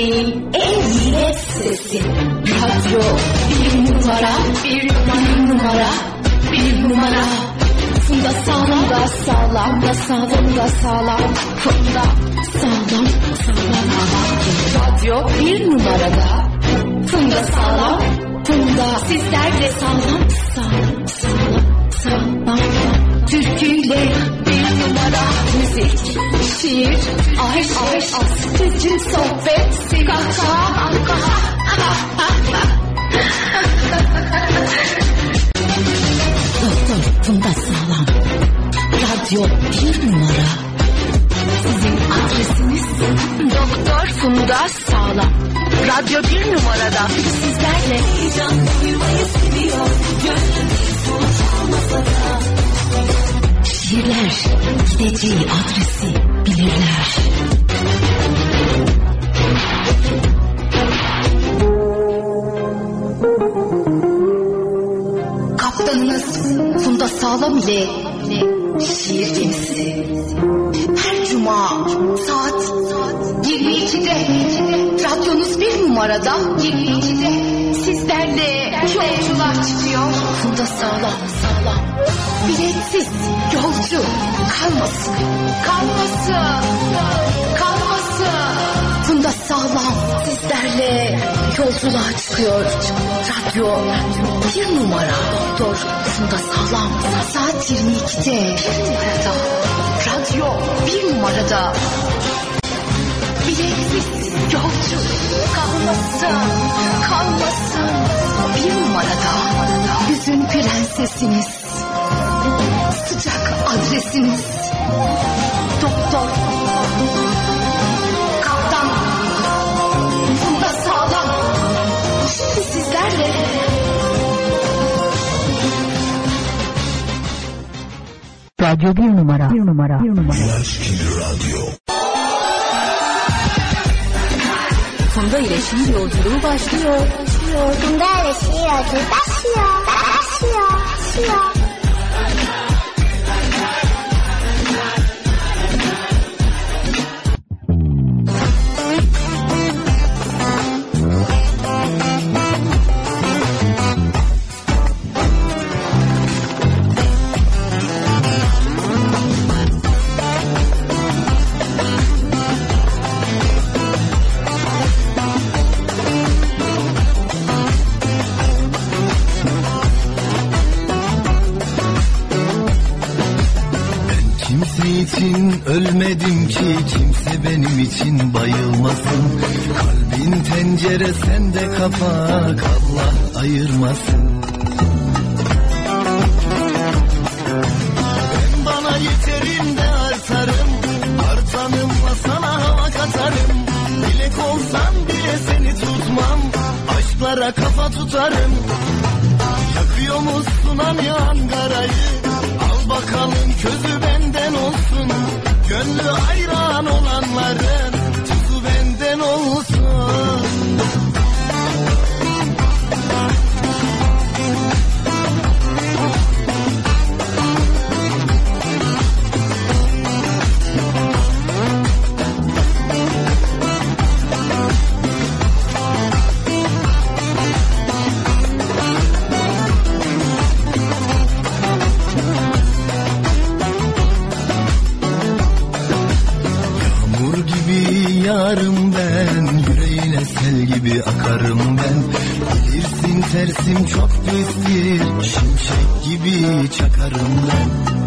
Türkiye'nin en yine sesi. Radyo bir numara, bir numara, bir numara. Funda sağlam da sağlam da sağlam da sağlam. Funda sağlam sağlam. Radyo bir numarada. Funda sağlam, Funda sizler de sağlam sağlam sağlam sağlam. Türküyle bir numara. Müzik, şiir, aşk, sıkıcı sohbet, kahkaha. Doktor Funda sağlam. Radyo bir numara. Sizin adresiniz Doktor Funda sağlam. Radyo bir numarada sizlerle heyecan duymayı seviyor. Gönlümüz olmasa da. Şiirler gideceği adresi bilirler. Kaptanınız Funda Sağlam ile şiir gemisi. Her cuma saat 22'de radyonuz bir numarada 22'de sizlerle yolculuğa çıkıyor. Funda Sağlam sağlam. Biletsiz yolcu kalmasın. Funda Sağlam sizlerle yolculuğa çıkıyor. Radyo bir numara. Doktor Funda Sağlam saat 22'de radyo bir numarada. Biletsiz yolcu kalmasın. Bir numarada yüzün prensesiniz. Sıcak adresiniz Doktor Kaptan Funda Sağlam. Şimdi sizlerle Radyo bir numara. Funda ile şiir yolculuğu başlıyor. Funda ile şiir yolculuğu başlıyor. için ölmedim ki kimse benim için bayılmasın. Kalbin tencere sende kapak, Allah ayırmasın. Ben bana yeterim de artarım, artanımla sana hava katarım. Dilek olsam bile seni tutmam, aşklara kafa tutarım. Yakıyor musun hani Ankara'yı? Al bakalım közü benden olsun. Gönlü hayran olanların tuzu benden olsun. Yarım ben, yüreğine sel gibi akarım ben. Bilirsin tersim çok pistir, şimşek gibi çakarım ben.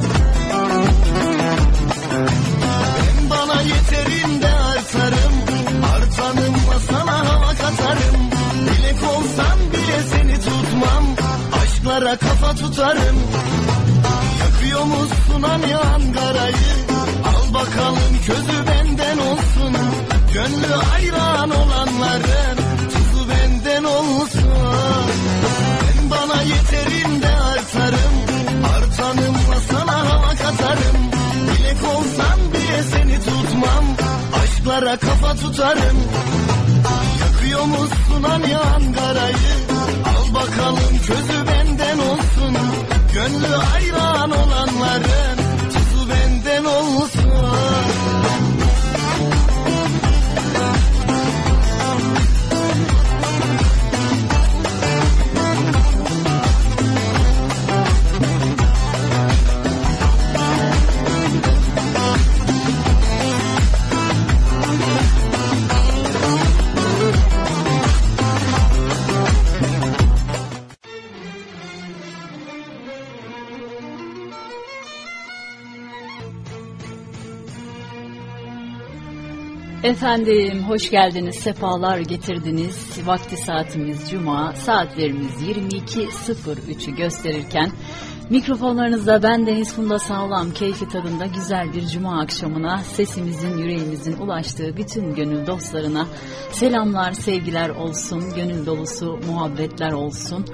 Ben bana yeterim de artarım, artanımla sana hava katarım. Dilek olsam bile seni tutmam, aşklara kafa tutarım. Yakıyor musun hani Ankara'yı? Al bakalım közü benden olsun. Gönlü hayran olanların tuzu benden olsun. Ben bana yeterim de artarım, artanımla sana hava katarım. Dilek olsam bile seni tutmam, aşklara kafa tutarım. Yakıyor musun hani Ankara'yı? Al bakalım közü benden olsun. Gönlü hayran olanların tuzu benden olsun. Efendim hoş geldiniz, sefalar getirdiniz. Vakti saatimiz Cuma, saatlerimiz 22.03'ü gösterirken mikrofonlarınızda ben Deniz Funda Sağlam, keyfi tadında güzel bir Cuma akşamına sesimizin, yüreğimizin ulaştığı bütün gönül dostlarına selamlar, sevgiler olsun, gönül dolusu muhabbetler olsun.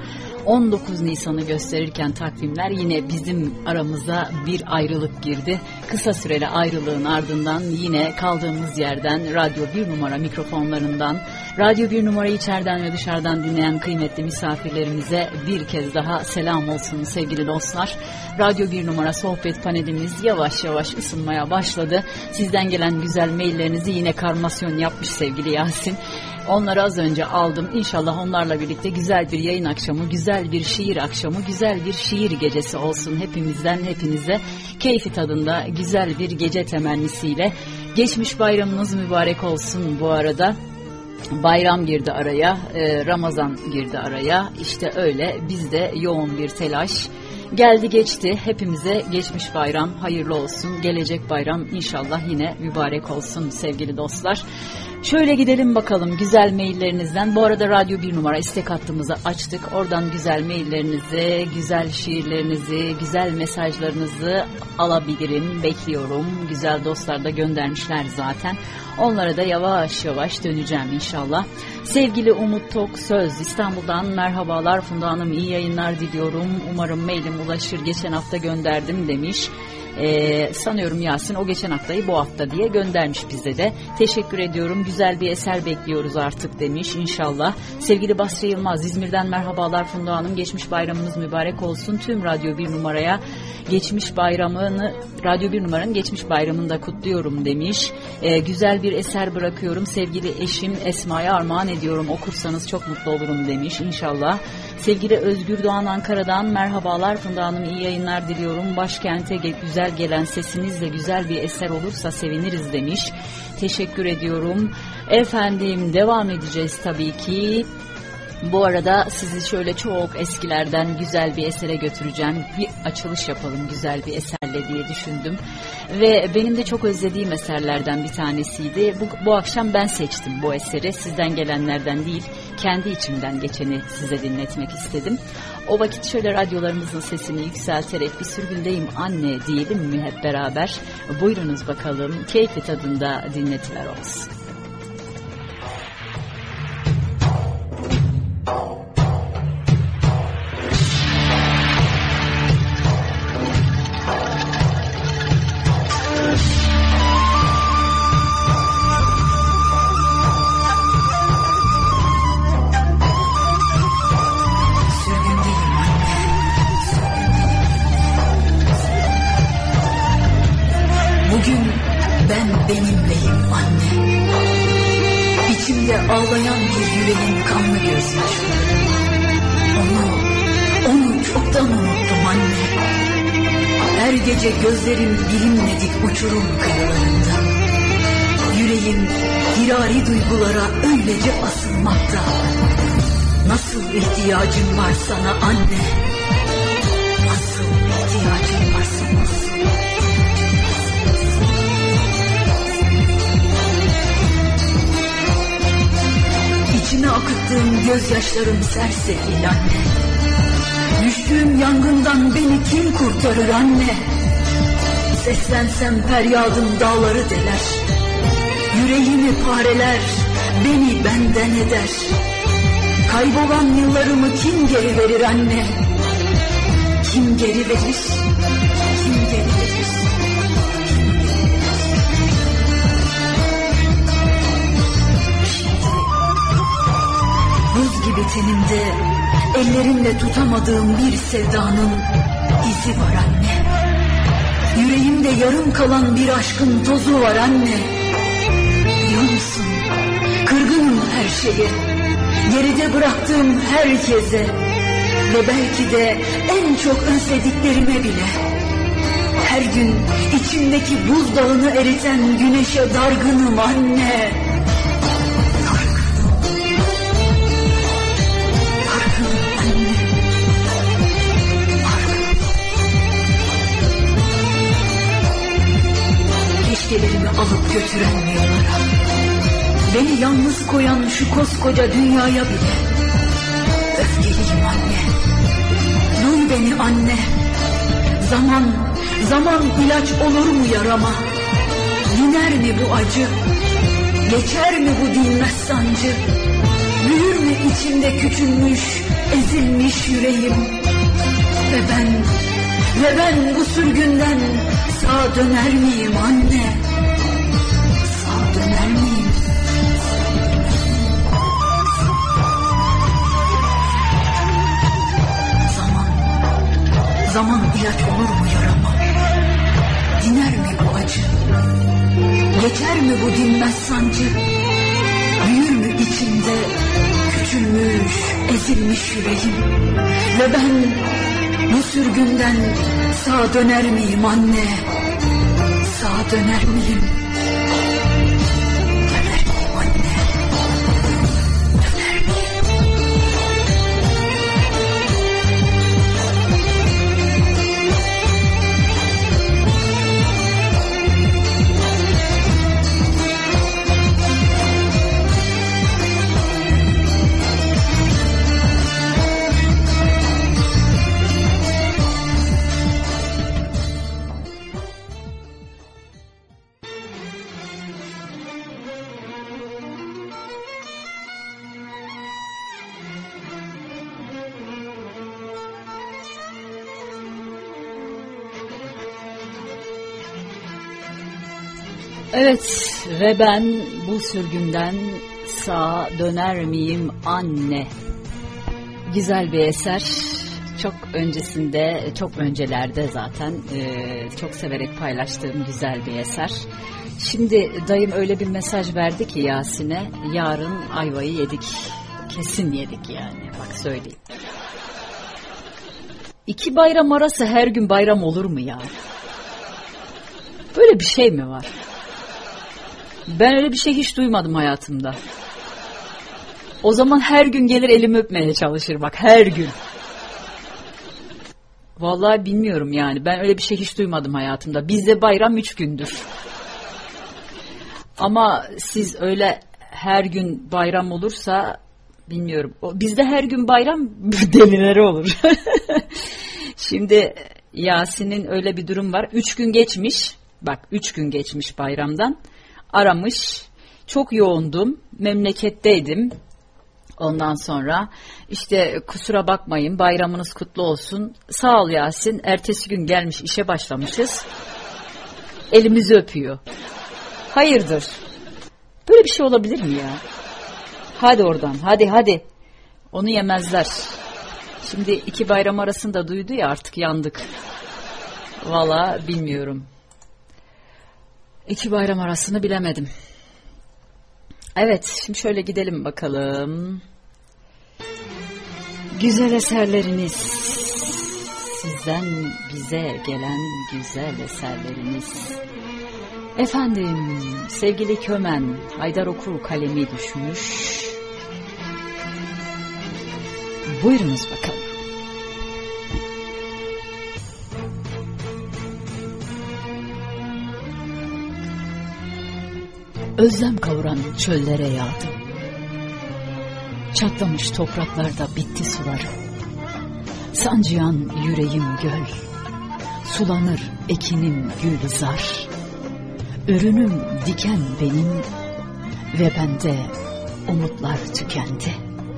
19 Nisan'ı gösterirken takvimler yine bizim aramıza bir ayrılık girdi. Kısa süreli ayrılığın ardından yine kaldığımız yerden Radyo 1 numara mikrofonlarından, Radyo 1 numarayı içeriden ve dışarıdan dinleyen kıymetli misafirlerimize bir kez daha selam olsun sevgili dostlar. Radyo 1 numara sohbet panelimiz yavaş yavaş ısınmaya başladı. Sizden gelen güzel maillerinizi yine karmasyon yapmış sevgili Yasin. Onları az önce aldım. İnşallah onlarla birlikte güzel bir yayın akşamı, güzel bir şiir akşamı, güzel bir şiir gecesi olsun hepimizden hepinize. Keyfi tadında güzel bir gece temennisiyle. Geçmiş bayramınız mübarek olsun bu arada. Bayram girdi araya, Ramazan girdi araya. İşte öyle bizde yoğun bir telaş. Geldi geçti, hepimize geçmiş bayram hayırlı olsun. Gelecek bayram inşallah yine mübarek olsun sevgili dostlar. Şöyle gidelim bakalım güzel maillerinizden. Bu arada Radyo 1 numara istek hattımızı açtık. Oradan güzel maillerinizi, güzel şiirlerinizi, güzel mesajlarınızı alabilirim. Bekliyorum. Güzel dostlar da göndermişler zaten. Onlara da yavaş yavaş döneceğim inşallah. Sevgili Umut Tok Söz İstanbul'dan merhabalar Funda Hanım, iyi yayınlar diliyorum. Umarım mailim ulaşır, geçen hafta gönderdim demiş. Sanıyorum Yasin o geçen haftayı bu hafta diye göndermiş bize de. Teşekkür ediyorum. Güzel bir eser bekliyoruz artık demiş inşallah. Sevgili Basri Yılmaz İzmir'den merhabalar Funda Hanım. Geçmiş bayramınız mübarek olsun. Tüm Radyo 1 numaraya geçmiş bayramını, Radyo 1 numaranın geçmiş bayramını da kutluyorum demiş. Güzel bir eser bırakıyorum. Sevgili eşim Esma'ya armağan ediyorum. Okursanız çok mutlu olurum demiş inşallah. Sevgili Özgür Doğan Ankara'dan merhabalar Funda Hanım, iyi yayınlar diliyorum. Başkente güzel gelen sesinizle güzel bir eser olursa seviniriz demiş. Teşekkür ediyorum. Efendim devam edeceğiz tabii ki. Bu arada sizi şöyle çok eskilerden güzel bir esere götüreceğim. Bir açılış yapalım güzel bir eserle diye düşündüm. Ve benim de çok özlediğim eserlerden bir tanesiydi. Bu akşam ben seçtim bu eseri. Sizden gelenlerden değil, kendi içimden geçeni size dinletmek istedim. O vakit şöyle radyolarımızın sesini yükselterek bir sürgündeyim anne diyelim mi hep beraber? Buyurunuz bakalım, keyfi tadında dinletiler olsun. Benimleyim anne. İçimde ağlayan bir yüreğin kanlı gözyaşları. Onu çoktan unuttum anne. Her gece gözlerim bilinmedik uçurum kıyılarında. Yüreğim firari duygulara öylece asılmakta. Nasıl ihtiyacım var sana anne? Nasıl ihtiyacım var sana? İçime akıttığım gözyaşlarım sersefil anne. Düştüğüm yangından beni kim kurtarır anne? Seslensem feryadım dağları deler. Yüreğimi pareler, beni benden eder. Kaybolan yıllarımı kim geri verir anne? Kim geri verir? Kim geri verir? Buz gibi tenimde, ellerimle tutamadığım bir sevdanın izi var anne. Yüreğimde yarım kalan bir aşkın tozu var anne. Biliyor musun? Kırgınım her şeye, geride bıraktığım herkese ve belki de en çok özlediklerime bile. Her gün içimdeki buzdağını eriten güneşe dargınım anne. Keşkelerimi alıp götüren yollara, Beni yalnız koyan şu koskoca dünyaya bile öfkeliyim anne. Duy beni anne. Zaman ilaç olur mu yarama? Diner mi bu acı? Geçer mi bu dinmez sancı? Büyür mü içimde küçülmüş, ezilmiş yüreğim? Ve ben bu sürgünden sağ döner miyim anne? Sağ döner miyim? Zaman ilaç olur mu yarama? Diner mi bu acı? Geçer mi bu dinmez sancı? Büyür mü içimde küçülmüş, ezilmiş yüreğim? Ve ben bu sürgünden sağ döner miyim anne? Sağ döner miyim? Döner miyim anne? Döner miyim? Evet ve ben bu sürgünden sağa döner miyim anne? Güzel bir eser. Çok öncesinde, çok öncelerde zaten çok severek paylaştığım güzel bir eser. Şimdi dayım öyle bir mesaj verdi ki Yasin'e, yarın ayvayı yedik. Kesin yedik yani, bak söyleyeyim. 2 bayram arası her gün bayram olur mu ya? Böyle bir şey mi var? Ben öyle bir şey hiç duymadım hayatımda. O zaman her gün gelir elimi öpmeye çalışır bak, her gün. Vallahi bilmiyorum yani, ben öyle bir şey hiç duymadım hayatımda. Bizde bayram 3 gündür. Ama siz öyle her gün bayram olursa bilmiyorum. Bizde her gün bayram delileri olur. Şimdi Yasin'in öyle bir durum var. 3 gün geçmiş. Bak 3 gün geçmiş bayramdan. Aramış. Çok yoğundum. Memleketteydim. Ondan sonra işte kusura bakmayın, bayramınız kutlu olsun. Sağ ol Yasin. Ertesi gün gelmiş, işe başlamışız. Elimizi öpüyor. Hayırdır? Böyle bir şey olabilir mi ya? Hadi oradan, hadi. Onu yemezler. Şimdi 2 bayram arasında duydu ya, artık yandık. Vallahi bilmiyorum. 2 bayram arasını bilemedim. Evet, şimdi şöyle gidelim bakalım. Güzel eserleriniz, sizden bize gelen güzel eserleriniz. Efendim, sevgili Kömen, Haydar Okur kalemi düşmüş. Buyurunuz bakalım. Özlem kavuran çöllere yağdım. Çatlamış topraklarda bitti sularım. Sancıyan yüreğim göl. Sulanır ekinim gülzar. Ürünüm diken benim ve bende umutlar tükendi.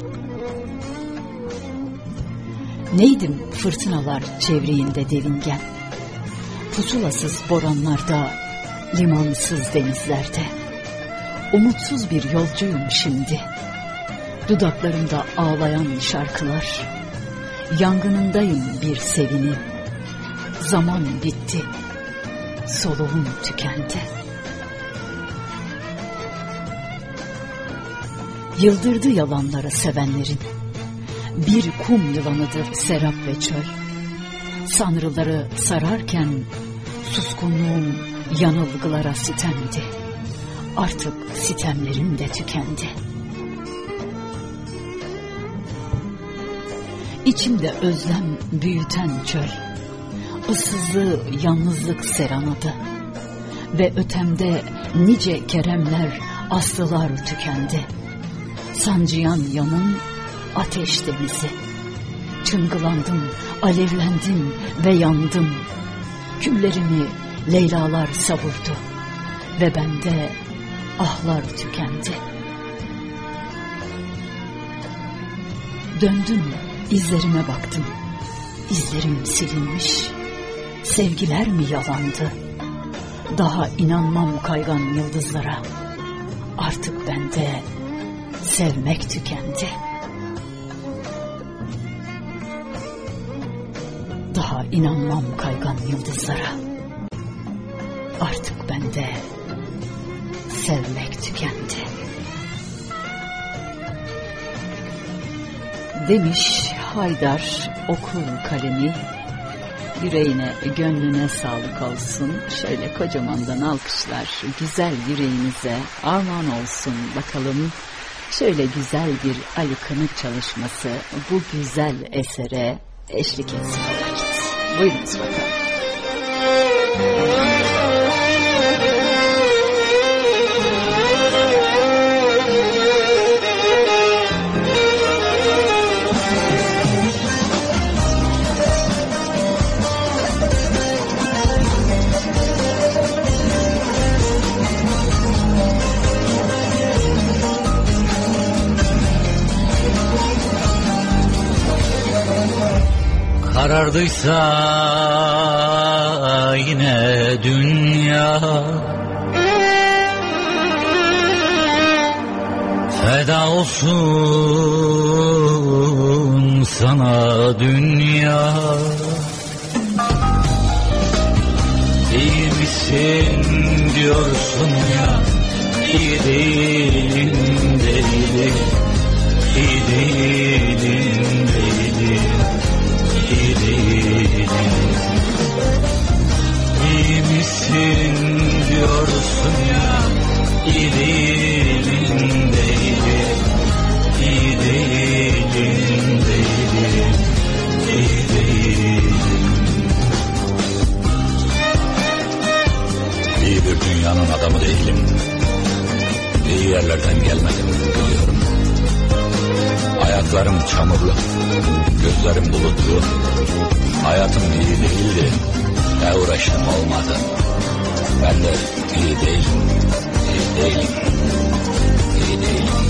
Neydim fırtınalar çevreğinde devingen, pusulasız boranlarda, limansız denizlerde. Umutsuz bir yolcuyum şimdi. Dudaklarımda ağlayan şarkılar. Yangınındayım bir sevini. Zaman bitti. Soluğum tükendi. Yıldırdı yalanlara sevenlerin. Bir kum yılanıdır serap ve çöl. Sanrıları sararken suskunluğum yanılgılara sitemdi. Artık sitemlerim de tükendi. İçimde özlem büyüten çöl, ıssızlığı yalnızlık seranadı. Ve ötemde nice keremler aslılar tükendi. Sancıyan yanım ateş denizi. Çıngılandım, alevlendim ve yandım. Küllerimi Leylalar savurdu ve bende ahlar tükendi. Döndüm, izlerime baktım. İzlerim silinmiş. Sevgiler mi yalandı? Daha inanmam kaygan yıldızlara. Artık bende sevmek tükendi. Daha inanmam kaygan yıldızlara. Artık bende sevmek tükendi. Demiş Haydar okur kalemi. Yüreğine, gönlüne sağlık olsun. Şöyle kocamandan alkışlar güzel yüreğinize armağan olsun bakalım. Şöyle güzel bir Ali Kınık çalışması bu güzel esere eşlik etsin o vakit. Buyurunuz bakalım. Karardıysa yine dünya, feda olsun sana dünya. İyi misin diyorsun ya, iyi değilim değilim, iyi değilim değilim. İyi misin diyorsun ya, iyi değilim değilim, iyi değilim değilim, iyi değilim. İyi bir dünyanın adamı değilim, iyi yerlerden gelmedim biliyorum. Ayaklarım çamurlu, gözlerim bulutlu. Hayatım iyi değildi, ne uğraştım olmadı. Ben de iyi değilim, iyi değilim, iyi değilim.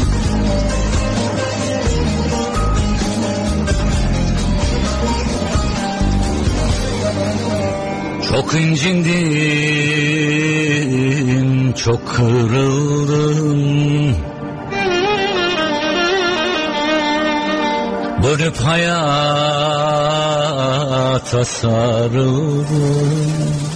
Çok incindim, çok kırıldım. Dönüp hayata sarıldım.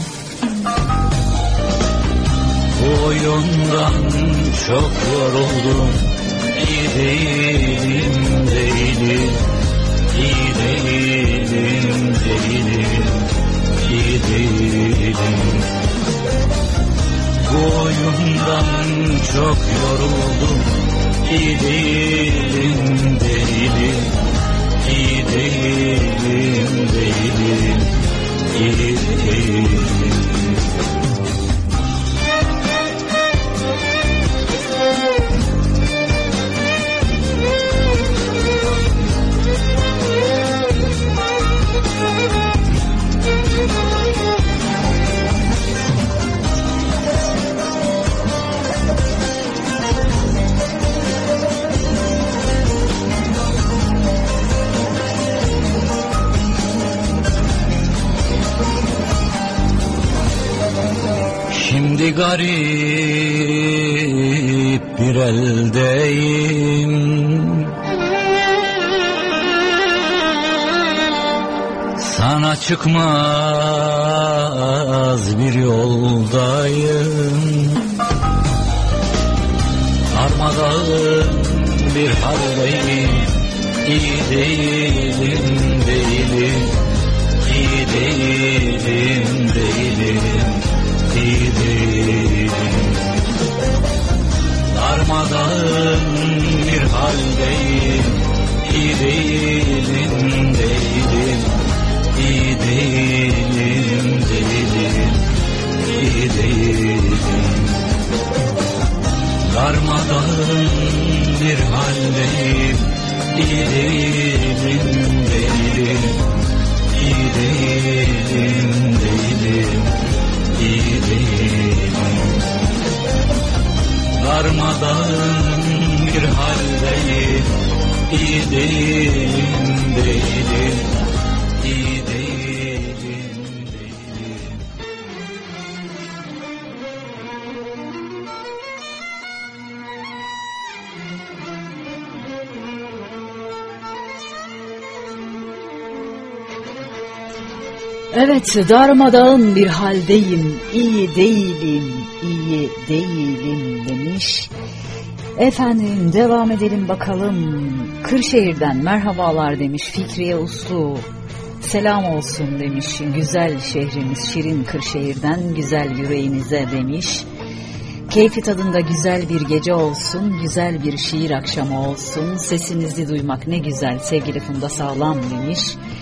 Bu oyundan çok yoruldum. İyi değilim, değilim, iyi değilim, değilim, iyi değilim. Bu oyundan çok yoruldum. İyi değilim, değilim, iyi değilim, değilim, iyi değilim. Şimdi garip bir eldeyim, sana çıkmaz bir yoldayım. Darmadağın bir haldeyim, iyi değilim, değilim, iyi değilim, değilim, iyi değilim. Darmadağın bir haldeyim, iyi değilim, değilim, iyi değilim, değilim, iyi değilim. Darmadağın bir haldeyim, iyi değilim, değilim, iyi değilim, değilim, iyi değilim. Darmadağın bir haldeyim, iyi değilim, değilim, iyi değilim, değilim. Evet, darmadağın bir haldeyim, iyi değilim, iyi değilim demiş. Efendim devam edelim bakalım. Kırşehir'den merhabalar demiş Fikriye Uslu. Selam olsun demiş. Güzel şehrimiz şirin Kırşehir'den güzel yüreğinize demiş. Keyfi tadında güzel bir gece olsun, güzel bir şiir akşamı olsun. Sesinizi duymak ne güzel sevgili Funda Sağlam demiş.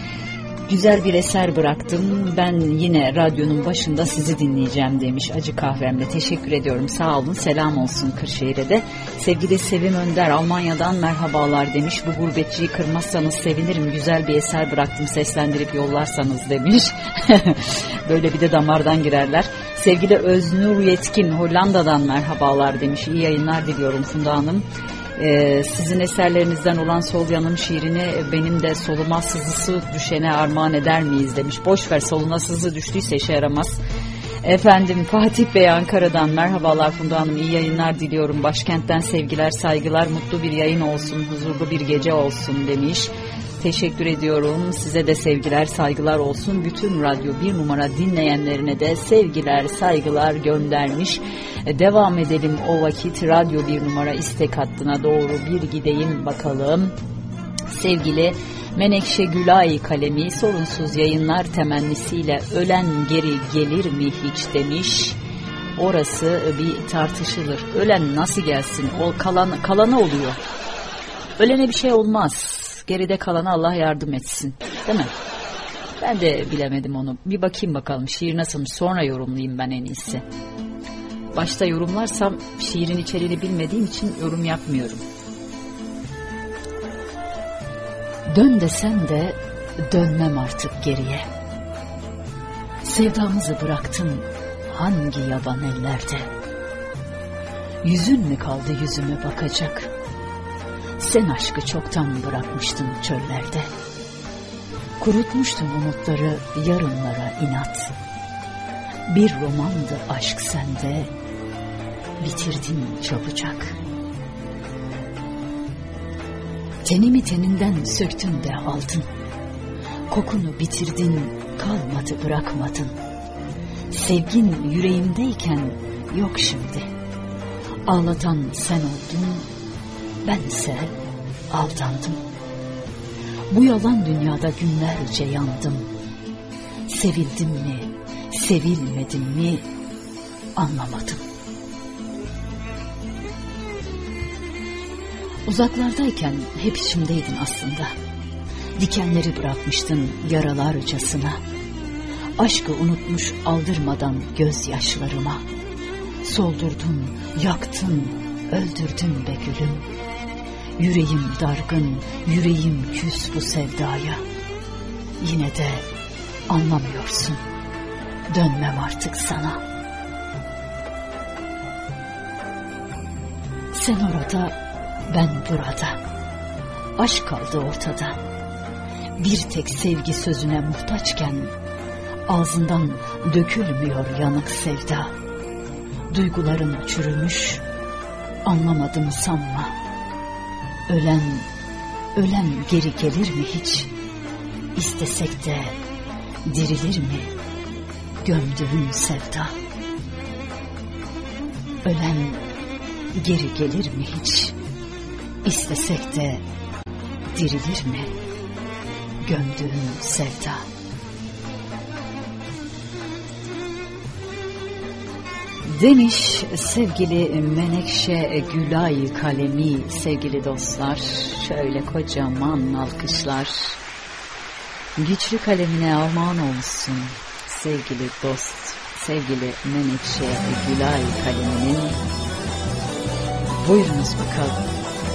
Güzel bir eser bıraktım. Ben yine radyonun başında sizi dinleyeceğim demiş Acı Kahvem'le. Teşekkür ediyorum. Sağ olun. Selam olsun Kırşehir'e de. Sevgili Sevim Önder Almanya'dan merhabalar demiş. Bu gurbetçiyi kırmazsanız sevinirim. Güzel bir eser bıraktım. Seslendirip yollarsanız demiş. Böyle bir de damardan girerler. Sevgili Öznur Yetkin Hollanda'dan merhabalar demiş. İyi yayınlar diliyorum Funda Hanım. Sizin eserlerinizden olan Sol Yanım şiirini benim de soluma sızısı düşene armağan eder miyiz demiş. Boşver, soluna sızı düştüyse işe yaramaz. Efendim Fatih Bey Ankara'dan merhabalar Funda Hanım, iyi yayınlar diliyorum. Başkentten sevgiler saygılar, mutlu bir yayın olsun, huzurlu bir gece olsun demiş. Teşekkür ediyorum. Size de sevgiler, saygılar olsun. Bütün Radyo 1 numara dinleyenlerine de sevgiler, saygılar göndermiş. Devam edelim o vakit. Radyo 1 numara istek hattına doğru bir gideyim bakalım. Sevgili Menekşe Gülay kalemi sorunsuz yayınlar temennisiyle ölen geri gelir mi hiç demiş. Orası bir tartışılır. Ölen nasıl gelsin? O kalana oluyor. Ölene bir şey olmaz. Geride kalana Allah yardım etsin. Değil mi? Ben de bilemedim onu. Bir bakayım bakalım şiir nasılmış, sonra yorumlayayım ben en iyisi. Başta yorumlarsam şiirin içeriğini bilmediğim için yorum yapmıyorum. Dön desem de dönmem artık geriye. Sevdamızı bıraktım hangi yaban ellerde. Yüzün mü kaldı yüzüme bakacak? Sen aşkı çoktan bırakmıştın çöllerde. Kurutmuştun umutları yarınlara inat. Bir romandı aşk sende, bitirdin çabucak. Tenimi teninden söktün de aldın. Kokunu bitirdin, kalmadı bırakmadın. Sevgin yüreğimdeyken yok şimdi. Ağlatan sen oldun, bense aldandım. Bu yalan dünyada günlerce yandım. Sevildim mi, sevilmedim mi anlamadım. Uzaklardayken hep içimdeydin aslında. Dikenleri bırakmıştın yaralarcasına. Aşkı unutmuş aldırmadan gözyaşlarıma. Soldurdun, yaktın, öldürdün be gülüm. Yüreğim dargın, yüreğim küs bu sevdaya. Yine de anlamıyorsun. Dönmem artık sana. Sen orada, ben burada. Aşk kaldı ortada. Bir tek sevgi sözüne muhtaçken ağzından dökülmüyor yanık sevda. Duygularım çürümüş, anlamadım sanma. Ölen geri gelir mi hiç? İstesek de dirilir mi gömdüğün sevda? Ölen geri gelir mi hiç? İstesek de dirilir mi gömdüğün sevda? Demiş sevgili Menekşe Gülay kalemi. Sevgili dostlar, şöyle kocaman alkışlar güçlü kalemine armağan olsun sevgili dost, sevgili Menekşe Gülay kaleminin. Buyurunuz bakalım.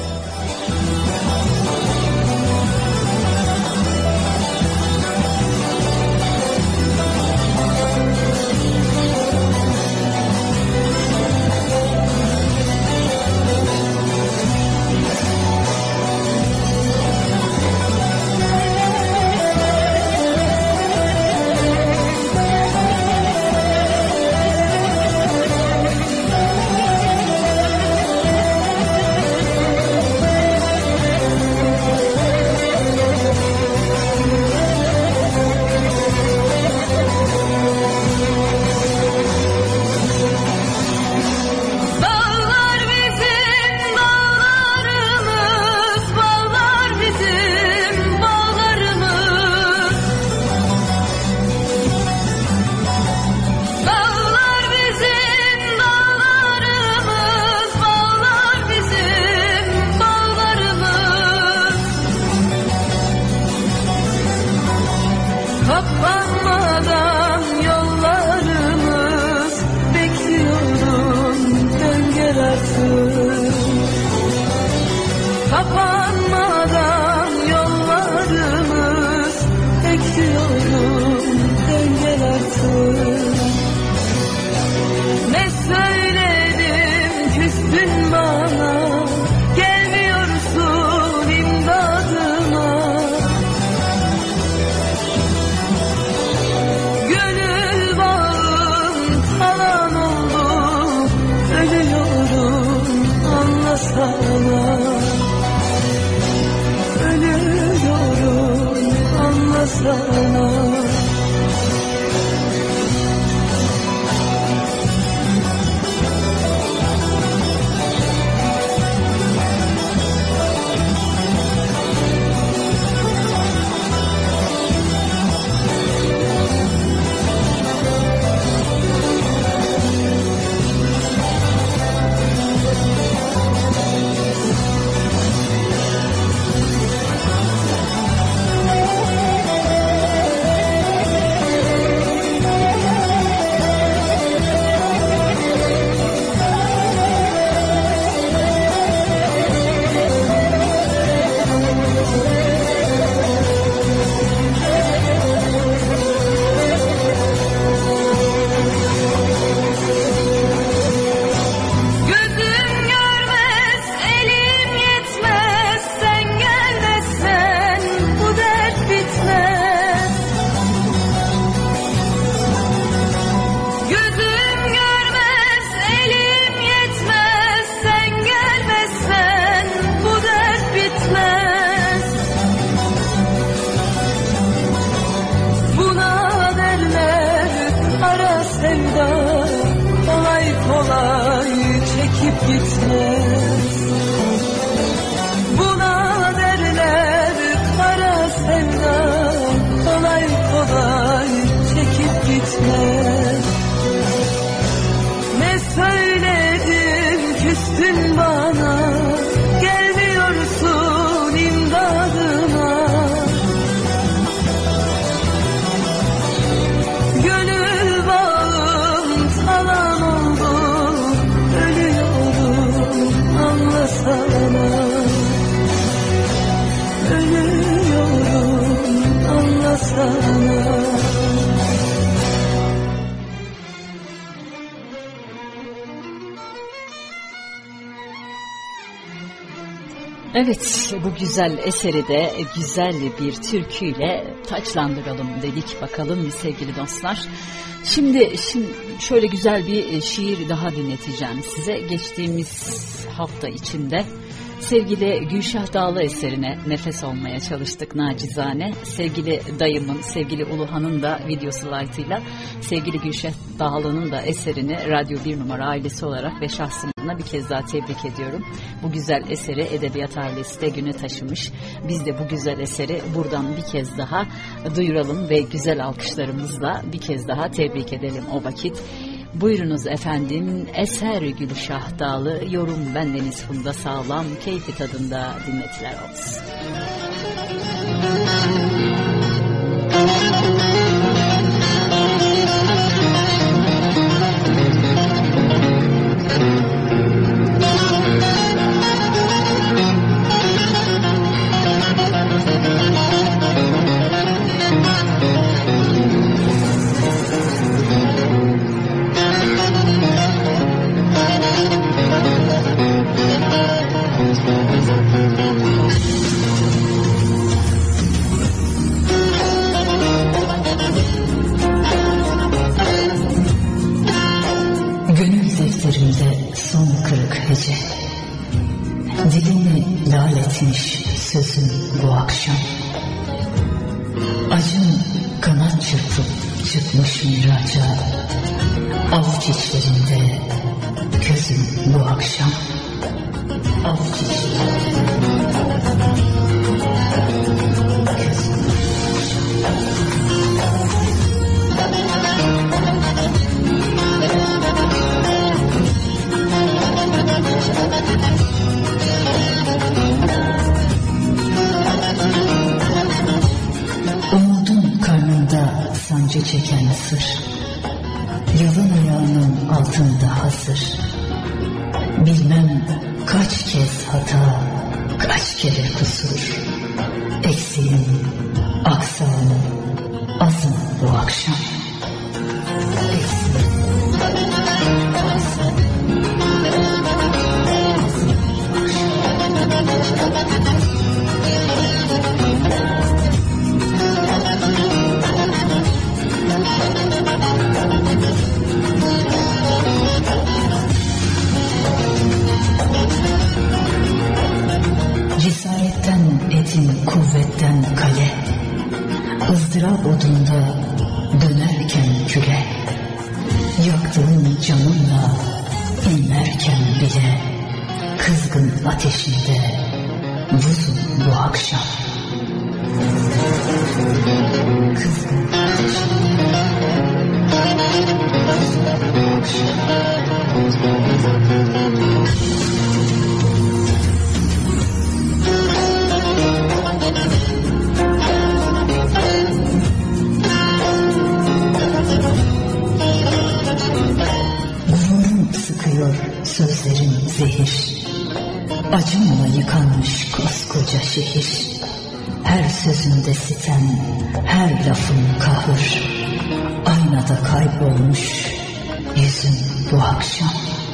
Evet, bu güzel eseri de güzel bir türküyle taçlandıralım dedik bakalım sevgili dostlar. Şimdi şöyle güzel bir şiir daha dinleteceğim size. Geçtiğimiz hafta içinde sevgili Gülşah Dağlı eserine nefes olmaya çalıştık nacizane. Sevgili dayımın, sevgili Uluhan'ın da video slaytıyla sevgili Gülşah Dağlı'nın da eserini Radyo 1 Numara ailesi olarak ve şahsımla bir kez daha tebrik ediyorum. Bu güzel eseri Edebiyat ailesi de güne taşımış. Biz de bu güzel eseri buradan bir kez daha duyuralım ve güzel alkışlarımızla bir kez daha tebrik edelim o vakit. Buyurunuz efendim, eser Gülşah Dağlı, yorum bendeniz Funda Sağlam, keyfi tadında dinletiler olsun. Dilini lal etmiş sözün bu akşam. Acın kanat çırpıp çıkmış miraca. Avuç içlerinde gözün bu akşam. Avuç içlerinde gözün bu Umudun karnında sancı çeken sır, yalın ayağının altında hazır. Bilmem kaç kez hata, kaç kere kusur. Eksiğim, aksağım, azım bu akşam. Eksiğim, aksağım, azım bu akşam. Cesaretten etin, kuvvetten kale, ızdırap odunda dönerken küre, yaktığın canınla inlerken bile, kızgın ateşinde buzun bu akşam. Kızgın ateşinde buzun bu akşam. Sıkıyor sözlerin zehir, acımla yıkanmış koskoca şehir. Her sözünde sitem, her lafın kahır. Aynada kaybolmuş yüzün bu akşam.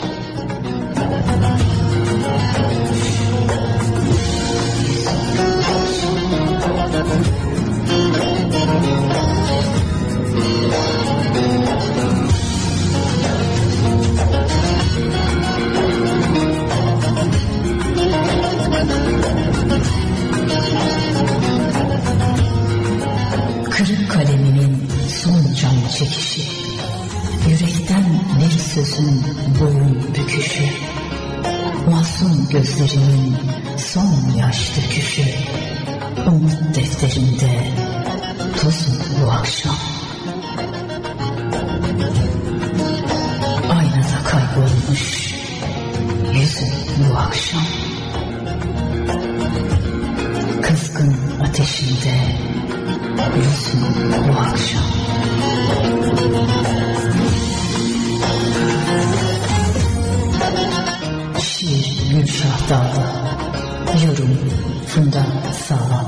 Kırık kaleminin son can çekişi, yürekten bir sözün boyun büküşü, masum gözlerimin son yaş döküşü, umut defterinde tozun bu akşam. Aynada kaybolmuş yüzün bu akşam. Kızgın ateşinde yüzün bu akşam. Şiir Gülşah Dağlı, yorum Funda Sağlam.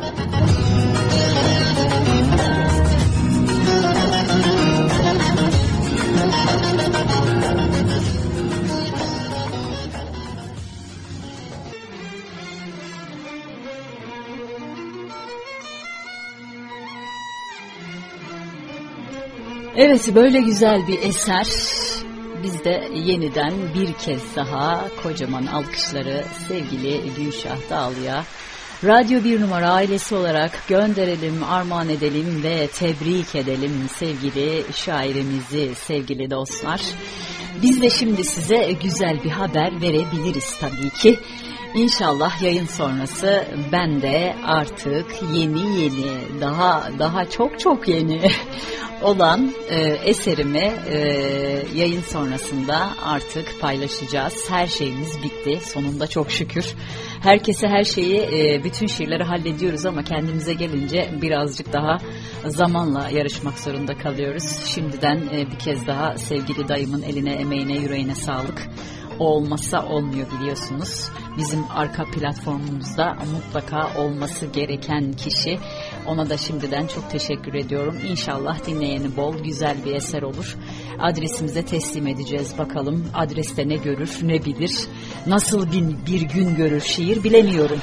Evet, böyle güzel bir eser. Biz de yeniden bir kez daha kocaman alkışları sevgili Gülşah Dağlı'ya, Radyo 1 Numara ailesi olarak gönderelim, armağan edelim ve tebrik edelim sevgili şairimizi, sevgili dostlar. Biz de şimdi size güzel bir haber verebiliriz tabii ki. İnşallah yayın sonrası ben de artık yeni daha çok yeni olan eserimi yayın sonrasında artık paylaşacağız. Her şeyimiz bitti sonunda, çok şükür. Herkese her şeyi, bütün şiirleri hallediyoruz ama kendimize gelince birazcık daha zamanla yarışmak zorunda kalıyoruz. Şimdiden bir kez daha sevgili dayımın eline, emeğine, yüreğine sağlık. O olmazsa olmuyor biliyorsunuz. Bizim arka platformumuzda mutlaka olması gereken kişi. Ona da şimdiden çok teşekkür ediyorum. İnşallah dinleyeni bol, güzel bir eser olur. Adresimize teslim edeceğiz bakalım. Adreste ne görür, ne bilir. Nasıl bir gün görür şiir bilemiyorum.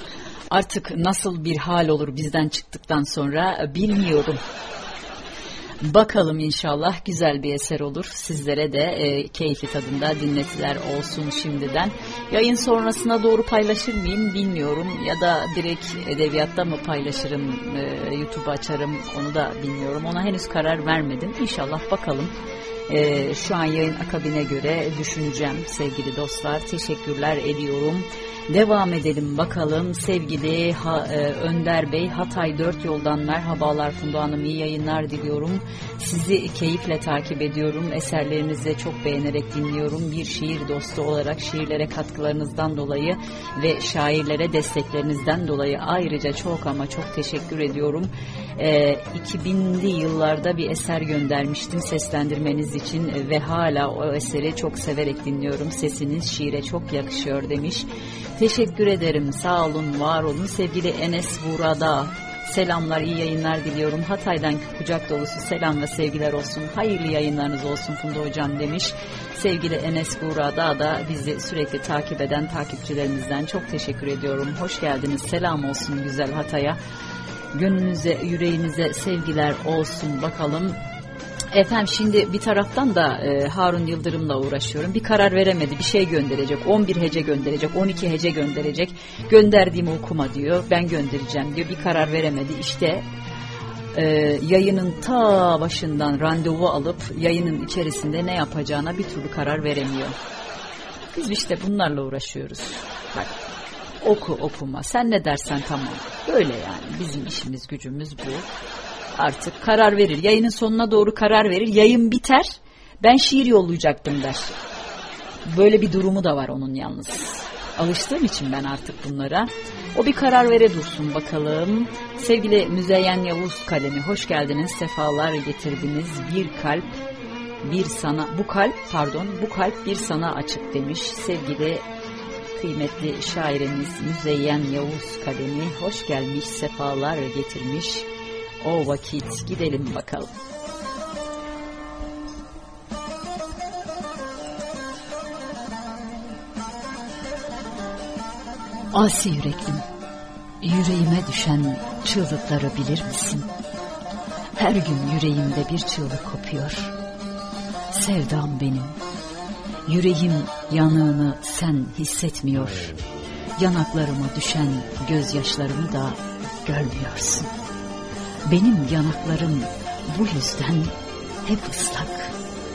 Artık nasıl bir hal olur bizden çıktıktan sonra bilmiyorum. Bakalım inşallah güzel bir eser olur. Sizlere de keyifli tadında dinletiler olsun şimdiden. Yayın sonrasına doğru paylaşır mıyım bilmiyorum. Ya da direkt edebiyatta mı paylaşırım, YouTube açarım onu da bilmiyorum. Ona henüz karar vermedim. İnşallah bakalım. Şu an yayın akabine göre düşüneceğim sevgili dostlar. Teşekkürler ediyorum. Devam edelim bakalım. Sevgili Önder Bey, Hatay 4 yoldan merhabalar Funda Hanım, iyi yayınlar diliyorum. Sizi keyifle takip ediyorum. Eserlerinizi çok beğenerek dinliyorum. Bir şiir dostu olarak şiirlere katkılarınızdan dolayı ve şairlere desteklerinizden dolayı ayrıca çok ama çok teşekkür ediyorum. 2000'li yıllarda bir eser göndermiştim seslendirmeniz için ve hala o eseri çok severek dinliyorum. Sesiniz şiire çok yakışıyor demiş. Teşekkür ederim. Sağ olun, var olun. Sevgili Enes Burada, selamlar, iyi yayınlar diliyorum. Hatay'dan kucak dolusu selam ve sevgiler olsun. Hayırlı yayınlarınız olsun Funda Hocam demiş. Sevgili Enes Burada da bizi sürekli takip eden takipçilerimizden çok teşekkür ediyorum. Hoş geldiniz. Selam olsun güzel Hatay'a. Gönlünüze, yüreğinize sevgiler olsun bakalım. Efendim şimdi bir taraftan da Harun Yıldırım'la uğraşıyorum. Bir karar veremedi. Bir şey gönderecek. 11 hece gönderecek. 12 hece gönderecek. Gönderdiğimi okuma diyor. Ben göndereceğim diyor. Bir karar veremedi. İşte yayının ta başından randevu alıp yayının içerisinde ne yapacağına bir türlü karar veremiyor. Biz işte bunlarla uğraşıyoruz. Bak, oku okuma. Sen ne dersen tamam. Böyle yani. Bizim işimiz gücümüz bu. Artık karar verir. Yayının sonuna doğru karar verir. Yayın biter. Ben şiir yollayacaktım der. Böyle bir durumu da var onun yalnız. Alıştığım için ben artık bunlara. O bir karar vere dursun bakalım. Sevgili Müzeyyen Yavuz Kalemi, hoş geldiniz. Sefalar getirdiniz. Bu kalp bir sana açık demiş. Sevgili kıymetli şairimiz Müzeyyen Yavuz Kalemi hoş gelmiş. Sefalar getirmiş. O vakit gidelim bakalım. Asi yüreklim, yüreğime düşen çığlıkları bilir misin? Her gün yüreğimde bir çığlık kopuyor. Sevdam benim, yüreğim yanığını sen hissetmiyor. Yanaklarıma düşen gözyaşlarımı da görmüyorsun. Benim yanaklarım bu yüzden hep ıslak.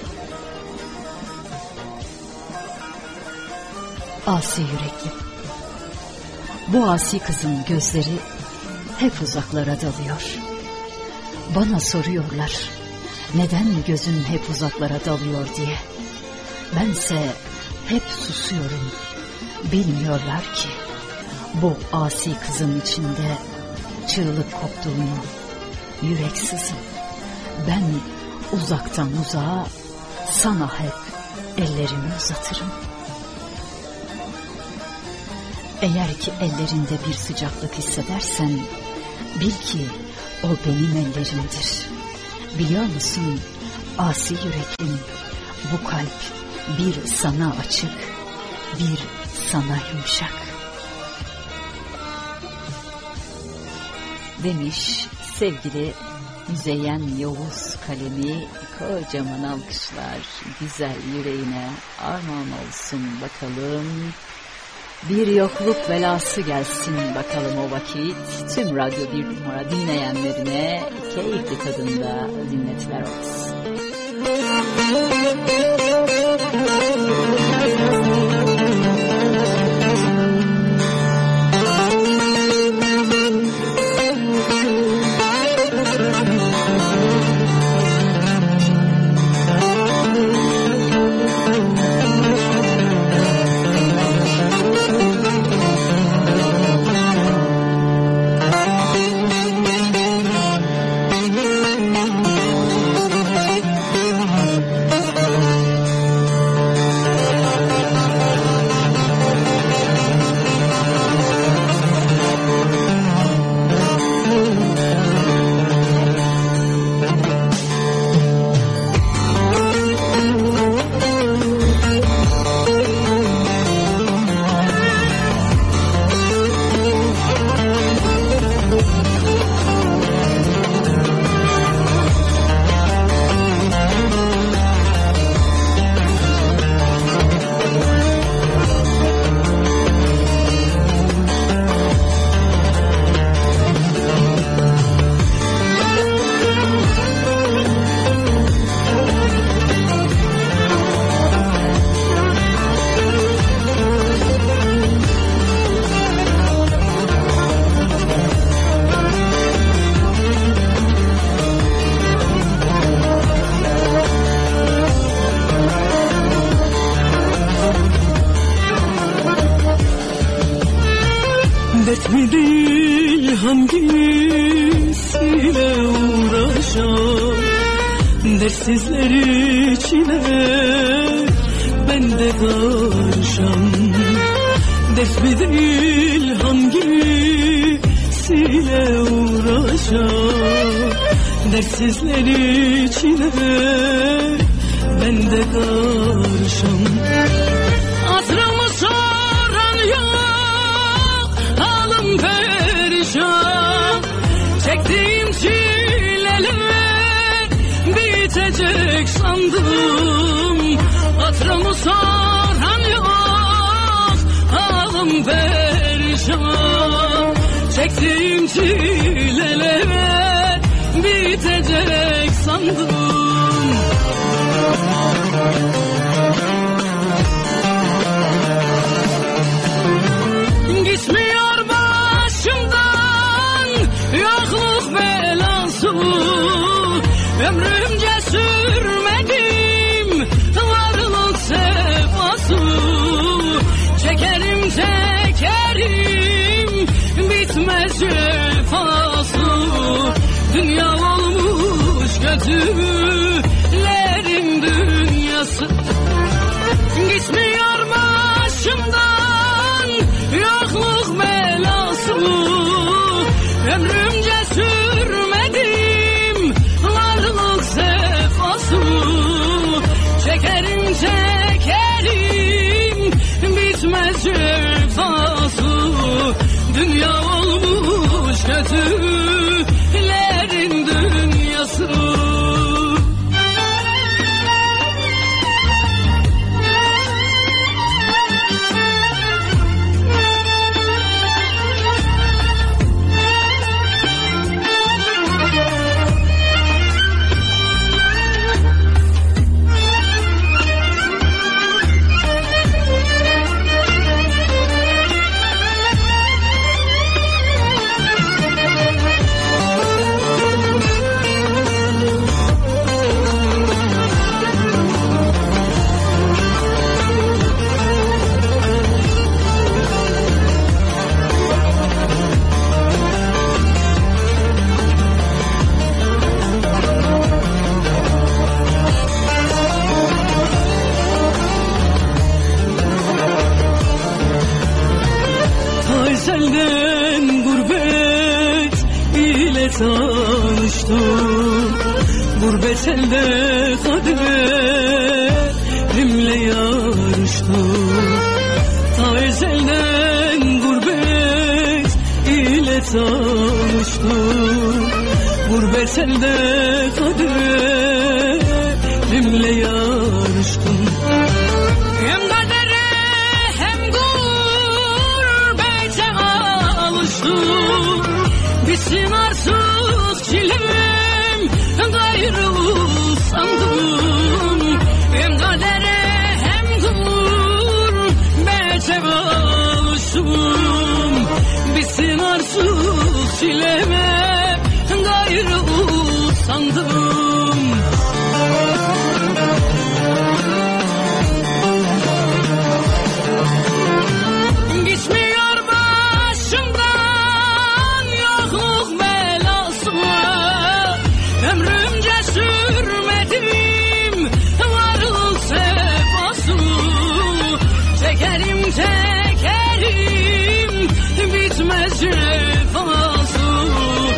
Asi yürekli, bu asi kızın gözleri hep uzaklara dalıyor. Bana soruyorlar, neden gözün hep uzaklara dalıyor diye. Bense hep susuyorum. Bilmiyorlar ki bu asi kızın içinde çığlık koptuğunu. Yüreksizim. Ben uzaktan uzağa sana hep ellerimi uzatırım. Eğer ki ellerinde bir sıcaklık hissedersen bil ki o benim ellerimdir. Biliyor musun asi yüreklim, bu kalp bir sana açık, bir sana yumuşak. Demiş sevgili Müzeyyen Yavuz Kalemi. Kocaman alkışlar güzel yüreğine armağan olsun bakalım. Bir yokluk belası gelsin bakalım o vakit. Tüm Radyo 1 numara dinleyenlerine keyifli tadında dinletiler olsun. Dert mi değil hangisiyle uğraşam, dersizler içine ben de karışam. Dert mi değil hangisiyle uğraşam, dersizler içine ben de karışam. Hatırımı soran yok, halim perişan. Çektiğim çileler bitecek sandım. Hatırımı soran yok, halim perişan. Çektiğim çileler bitecek sandım. Gitmiyor başımdan yokluk belası, ömrümce sürmedim varlık sefası. Çekerim çekerim bitmez cefası. Dünya olmuş kötülerin dünyası. Gitmiyor başımdan yokluk belası, ömrümce sürmedim varlık sefası. Çekerim çekerim bitmez cefası. Dünya olmuş kötülerin dünyası. Senden gurbet ile tanıştım, gurbet elde kaderimle yarıştım. Ta ezelden gurbet ile tanıştım, gurbet elde kaderimle yarıştım. Hem kadere hem gurbete alıştım, bitsin artık çilem gayrı sandım. Hem kadere hem gurbete alıştım, bitsin artık çileme gayrı sandım. Gitmiyor başımdan yokluk belası, ömrümce sürmedim varlık sefası. Çekerim çekerim bitmez cefası.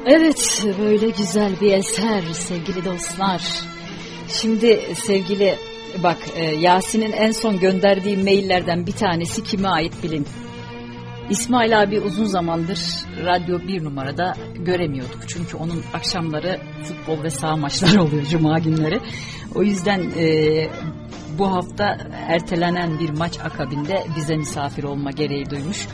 Evet, böyle güzel bir eser sevgili dostlar. Şimdi sevgili bak, Yasin'in en son gönderdiği maillerden bir tanesi kime ait bilin. İsmail abi uzun zamandır Radyo 1 numarada göremiyorduk. Çünkü onun akşamları futbol ve saha maçları oluyor cuma günleri. O yüzden bu hafta ertelenen bir maç akabinde bize misafir olma gereği duymuş.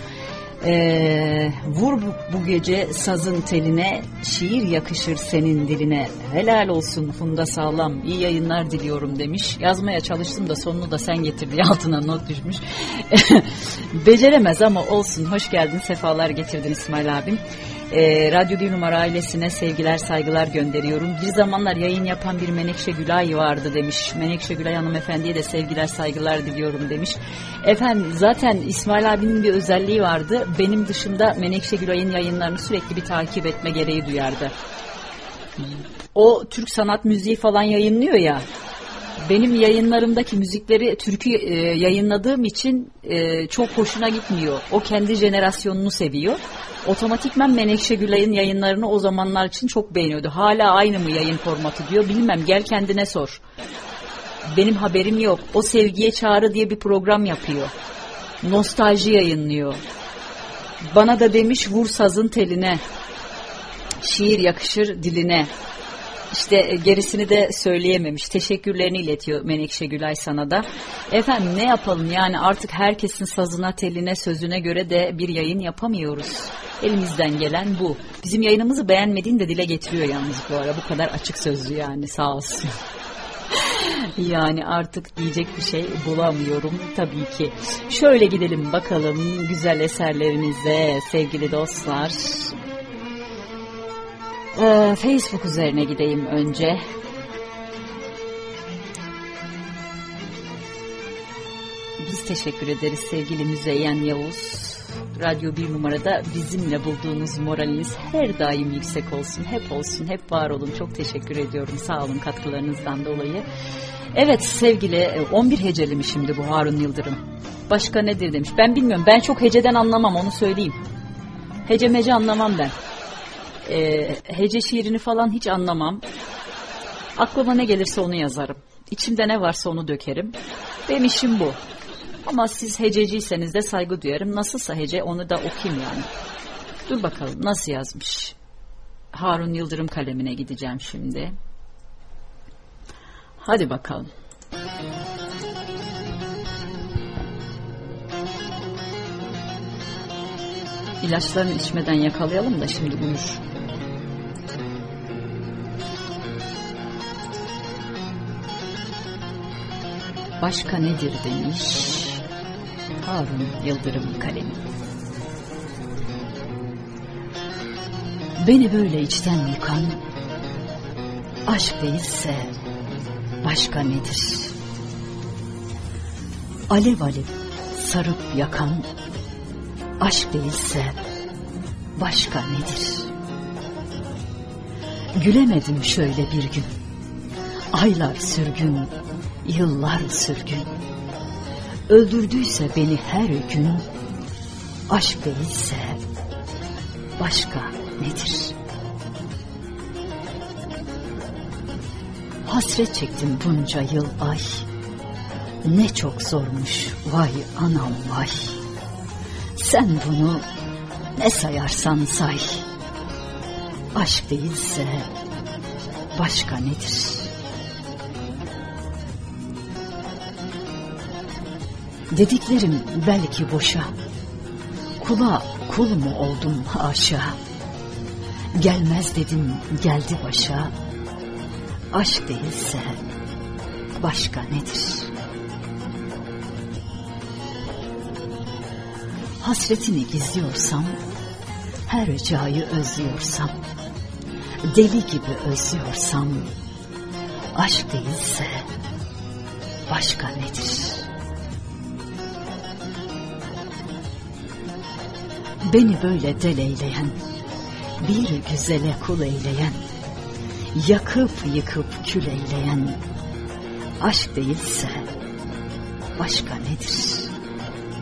Vur bu gece sazın teline, şiir yakışır senin diline. Helal olsun Funda Sağlam, iyi yayınlar diliyorum demiş. Yazmaya çalıştım da sonunu da sen getir diye altına not düşmüş. Beceremez ama olsun. Hoş geldin, sefalar getirdin İsmail abim. Radyo 1 numara ailesine sevgiler saygılar gönderiyorum. Bir zamanlar yayın yapan bir Menekşe Gülay vardı demiş. Menekşe Gülay hanımefendiye de sevgiler saygılar diliyorum demiş. Efendim zaten İsmail abinin bir özelliği vardı. Benim dışında Menekşe Gülay'ın yayınlarını sürekli bir takip etme gereği duyardı. O Türk sanat müziği falan yayınlıyor ya. Benim yayınlarımdaki müzikleri türkü yayınladığım için çok hoşuna gitmiyor. O kendi jenerasyonunu seviyor. Otomatikman Menekşe Gülay'ın yayınlarını o zamanlar için çok beğeniyordu. Hala aynı mı yayın formatı diyor. Bilmem, gel kendine sor. Benim haberim yok. O Sevgiye Çağrı diye bir program yapıyor. Nostalji yayınlıyor. Bana da demiş vur sazın teline, şiir yakışır diline. İşte gerisini de söyleyememiş. Teşekkürlerini iletiyor Menekşe Gülay sana da. Efendim ne yapalım yani, artık herkesin sazına, teline, sözüne göre de bir yayın yapamıyoruz. Elimizden gelen bu. Bizim yayınımızı beğenmediğini de dile getiriyor yalnız bu ara. Bu kadar açık sözlü yani, sağ olsun. Yani artık diyecek bir şey bulamıyorum tabii ki. Şöyle gidelim bakalım güzel eserlerinize sevgili dostlar. Facebook üzerine gideyim önce. Biz teşekkür ederiz sevgili Müzeyyen Yavuz. Radyo 1 numarada bizimle bulduğunuz moraliniz her daim yüksek olsun. Hep olsun, hep var olun. Çok teşekkür ediyorum. Sağ olun katkılarınızdan dolayı. Evet sevgili 11 heceli mi şimdi bu Harun Yıldırım? Başka nedir demiş. Ben bilmiyorum. Ben çok heceden anlamam, onu söyleyeyim. Hece mece anlamam ben. Hece şiirini falan hiç anlamam. Aklıma ne gelirse onu yazarım. İçimde ne varsa onu dökerim. Benim işim bu. Ama siz hececiyseniz de saygı duyarım. Nasılsa hece onu da okuyayım yani. Dur bakalım nasıl yazmış. Harun Yıldırım kalemine gideceğim şimdi. Hadi bakalım. İlaçlarını içmeden yakalayalım da şimdi uyur. Başka nedir demiş Harun Yıldırım kalemi. Beni böyle içten yıkan aşk değilse başka nedir? Alev alev sarıp yakan aşk değilse başka nedir? Gülemedim şöyle bir gün. Aylar sürgün, yıllar sürgün. Öldürdüyse beni her gün aşk değilse başka nedir? Hasret çektim bunca yıl ay. Ne çok zormuş vay anam vay. Sen bunu ne sayarsan say. Aşk değilse başka nedir? Dediklerim belki boşa. Kula kul mu oldum haşa? Gelmez dedim geldi başa. Aşk değilse başka nedir? Hasretini gizliyorsam, her ricayı özlüyorsam, deli gibi özlüyorsam, aşk değilse başka nedir? Beni böyle del eyleyen, bir güzele kul eyleyen, yakıp yıkıp kül eyleyen, aşk değilse başka nedir?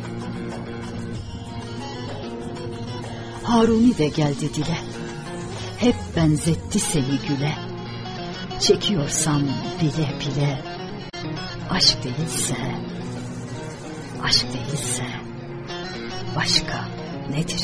Haruni de geldi dile, hep benzetti seni güle. Çekiyorsam bile bile, aşk değilse başka nedir?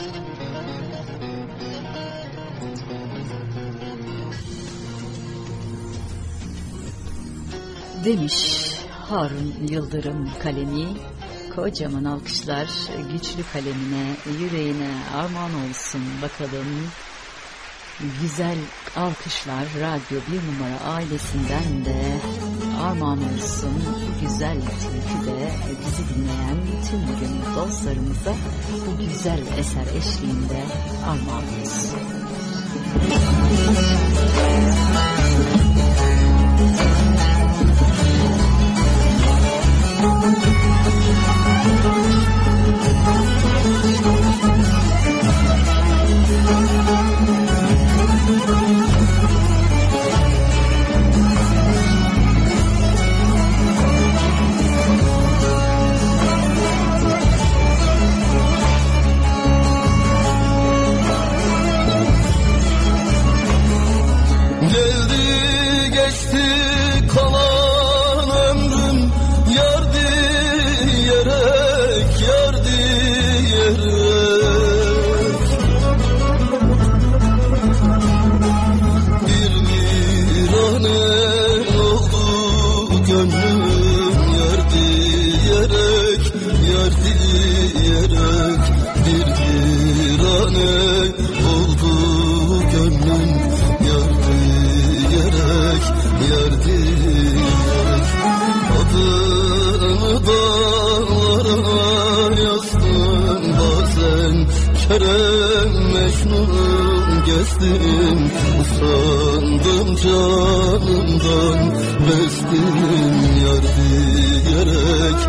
Demiş Harun Yıldırım kalemi. Kocaman alkışlar güçlü kalemine, yüreğine armağan olsun bakalım. Güzel alkışlar Radyo 1 Numara ailesinden de armağan olsun. Güzel türkü de bizi dinleyen tüm gönül dostlarımıza bu güzel eser eşliğinde armağan olsun. Usandım canımdan bezdim yar diyerek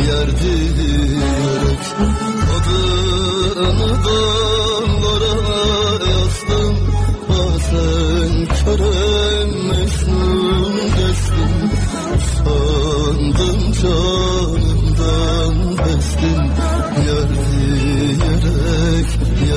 adını dağlara yazdım. Bazen Kerem Mecnun geçtim. Usandım canımdan bezdim yar diyerek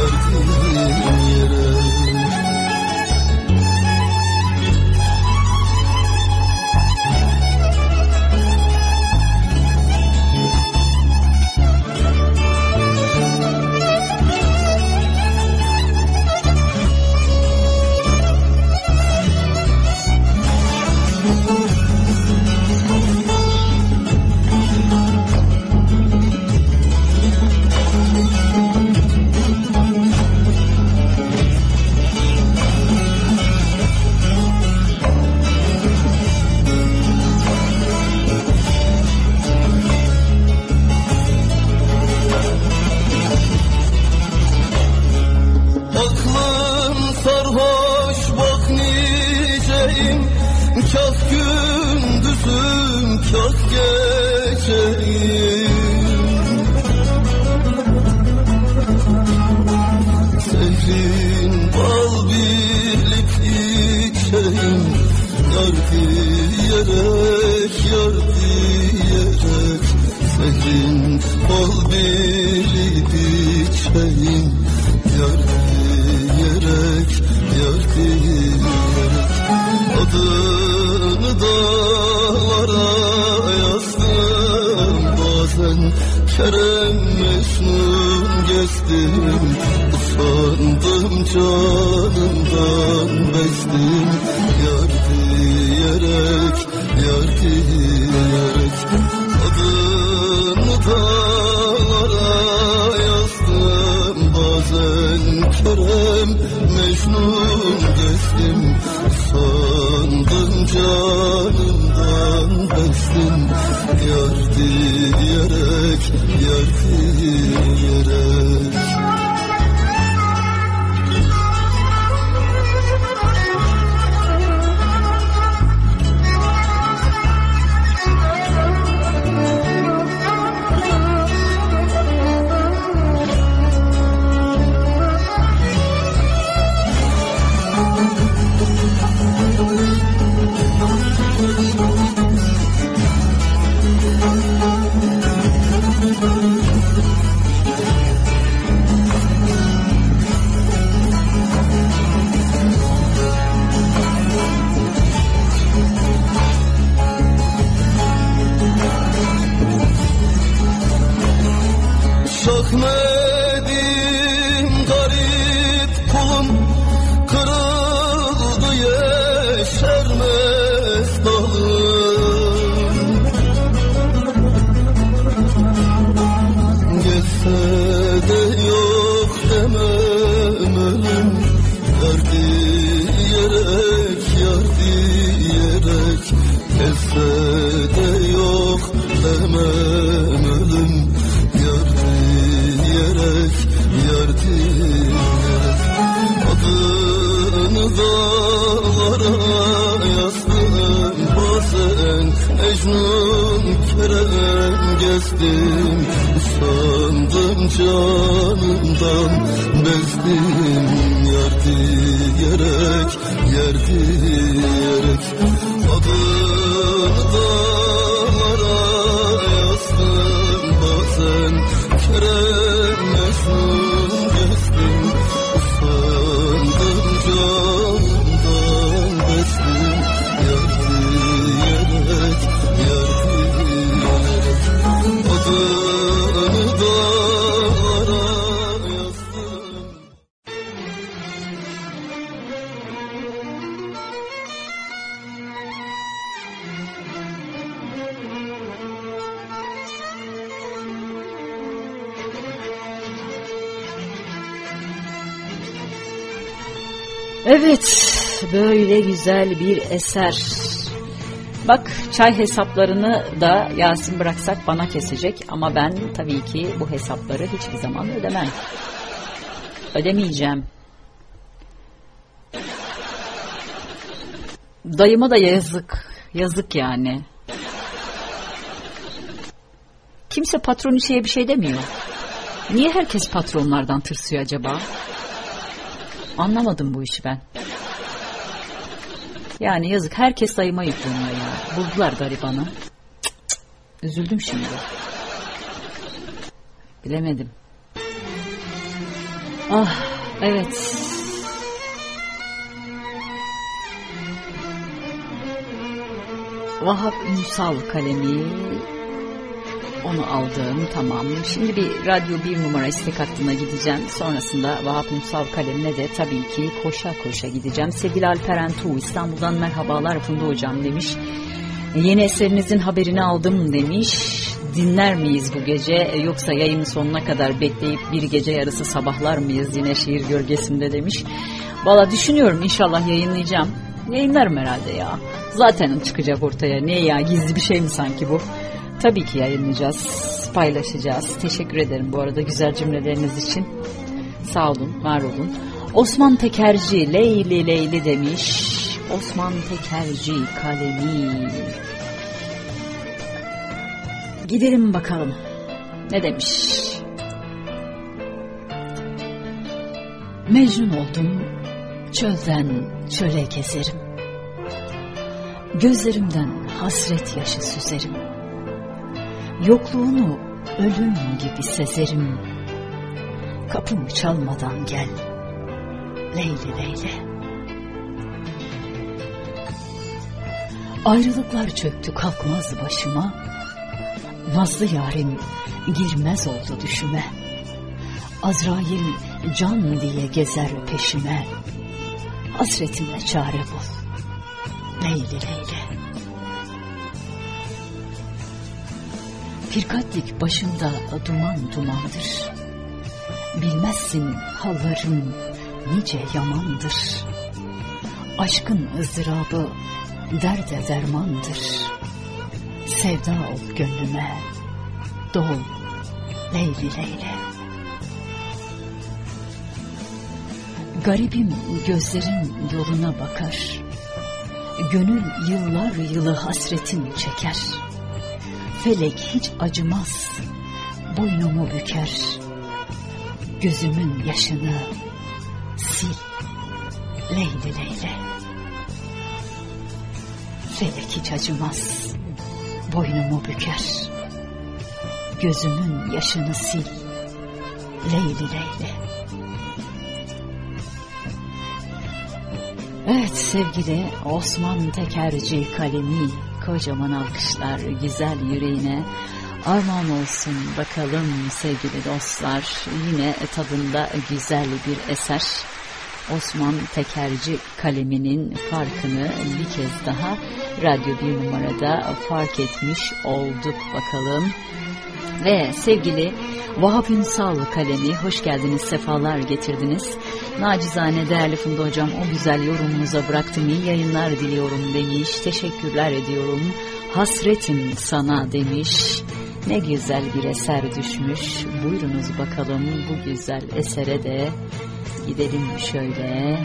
adını dağlara yazdım. Bazen Kerem Mecnun gezdim. Usandım canımdan bezdim yar diyerek adını dağlara yazdım. Bazen Kerem Mecnun gezdim. Usandım canımdan bezdim yar diyerek gelse de yok demem ölüm. Yar diyerek, yar diyerek adını dağlara yazdım. Bazen Mecnun Kerem gezdim. Sandım canımdan bezdim. Yar diyerek, yer diyerek adını dağlara yazdım. Bazen Kerem Mecnun gezdim. Sandım canımdan bezdim. Yar diyerek, yer diyerek adını dağlara yazdım. Evet, böyle güzel bir eser. Bak, çay hesaplarını da Yasin bıraksak bana kesecek ama ben tabii ki bu hesapları hiçbir zaman ödemem. Ödemeyeceğim. Dayıma da yazık yani. Kimse patroniçeye bir şey demiyor. Niye herkes patronlardan tırsıyor acaba? Anlamadım bu işi ben. Yani yazık, herkes dayıma yükleniyor ya. Buldular garibanı. Cık cık. Üzüldüm şimdi. Bilemedim. Ah evet. Vahap Ünsal kalemi. Onu aldım, tamam. Şimdi bir radyo 1 numara istek hattına gideceğim. Sonrasında Vahap Ünsal kalemine de tabii ki koşa koşa gideceğim. Sevgili Alperen Tuğ İstanbul'dan merhabalar Funda Hocam demiş. Yeni eserinizin haberini aldım demiş. Dinler miyiz bu gece yoksa yayının sonuna kadar bekleyip bir gece yarısı sabahlar mıyız yine şiir gölgesinde demiş. Valla düşünüyorum, inşallah yayınlayacağım. Yayınlarım herhalde ya. Zaten çıkacak ortaya. Ne ya, gizli bir şey mi sanki bu? Tabii ki yayınlayacağız, paylaşacağız. Teşekkür ederim bu arada güzel cümleleriniz için. Sağ olun, var olun. Osman Tekerci, Leyli Leyli demiş. Osman Tekerci kalemi. Gidelim bakalım. Ne demiş? Mecnun oldum, çölden çöle gezerim. Gözlerimden hasret yaşı süzerim. Yokluğunu ölüm gibi sezerim. Kapımı çalmadan gel, Leyli Leyli. Ayrılıklar çöktü kalkmaz başıma. Nazlı yarim girmez oldu düşüme. Azrail can diye gezer peşime. Hasretime çare bul, Leyli Leyli. Firkatlik başımda duman dumandır. Bilmezsin halların nice yamandır. Aşkın ızdırabı derde dermandır. Sevda ol gönlüme, dol Leyli Leyli. Garibim gözlerin yoluna bakar. Gönül yıllar yılı hasretin çeker. Felek hiç acımaz, boynumu büker. Gözümün yaşını sil Leyli Leyli. Felek hiç acımaz, boynumu büker. Gözümün yaşını sil Leyli Leyli. Evet sevgili Osman Tekerci kalemi, kocaman alkışlar güzel yüreğine armağan olsun bakalım sevgili dostlar. Yine tadında güzel bir eser. Osman Tekerci kaleminin farkını bir kez daha Radyo 1 numarada fark etmiş olduk bakalım. Ve sevgili Vahap Ünsal kalemi, hoş geldiniz, sefalar getirdiniz. Nacizane değerli Funda hocam, o güzel yorumunuza bıraktım, iyi yayınlar diliyorum demiş. Teşekkürler ediyorum. Hasretim sana demiş. Ne güzel bir eser düşmüş. Buyurunuz bakalım bu güzel esere de gidelim şöyle.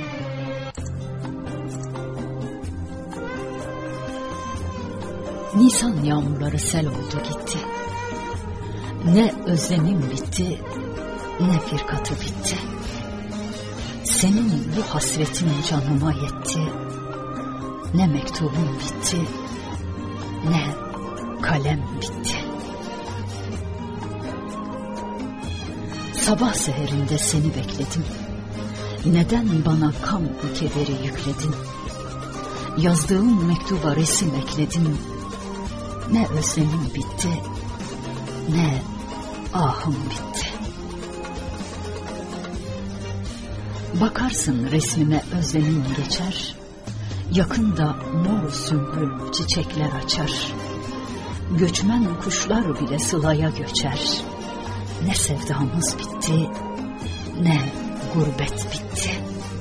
Nisan yağmurları sel oldu gitti. Ne özlemim bitti, ne firkatı bitti. Senin bu hasretin canıma yetti. Ne mektubum bitti, ne kalem bitti. Sabah seherinde seni bekledim. Neden bana kan kederi yükledin? Yazdığım mektuba resim ekledim. Ne özlemim bitti, ne ahım bitti. Bakarsın resmime özlemin geçer. Yakında mor sümbül çiçekler açar. Göçmen kuşlar bile sılaya göçer. Ne sevdamız bitti, ne gurbet bitti.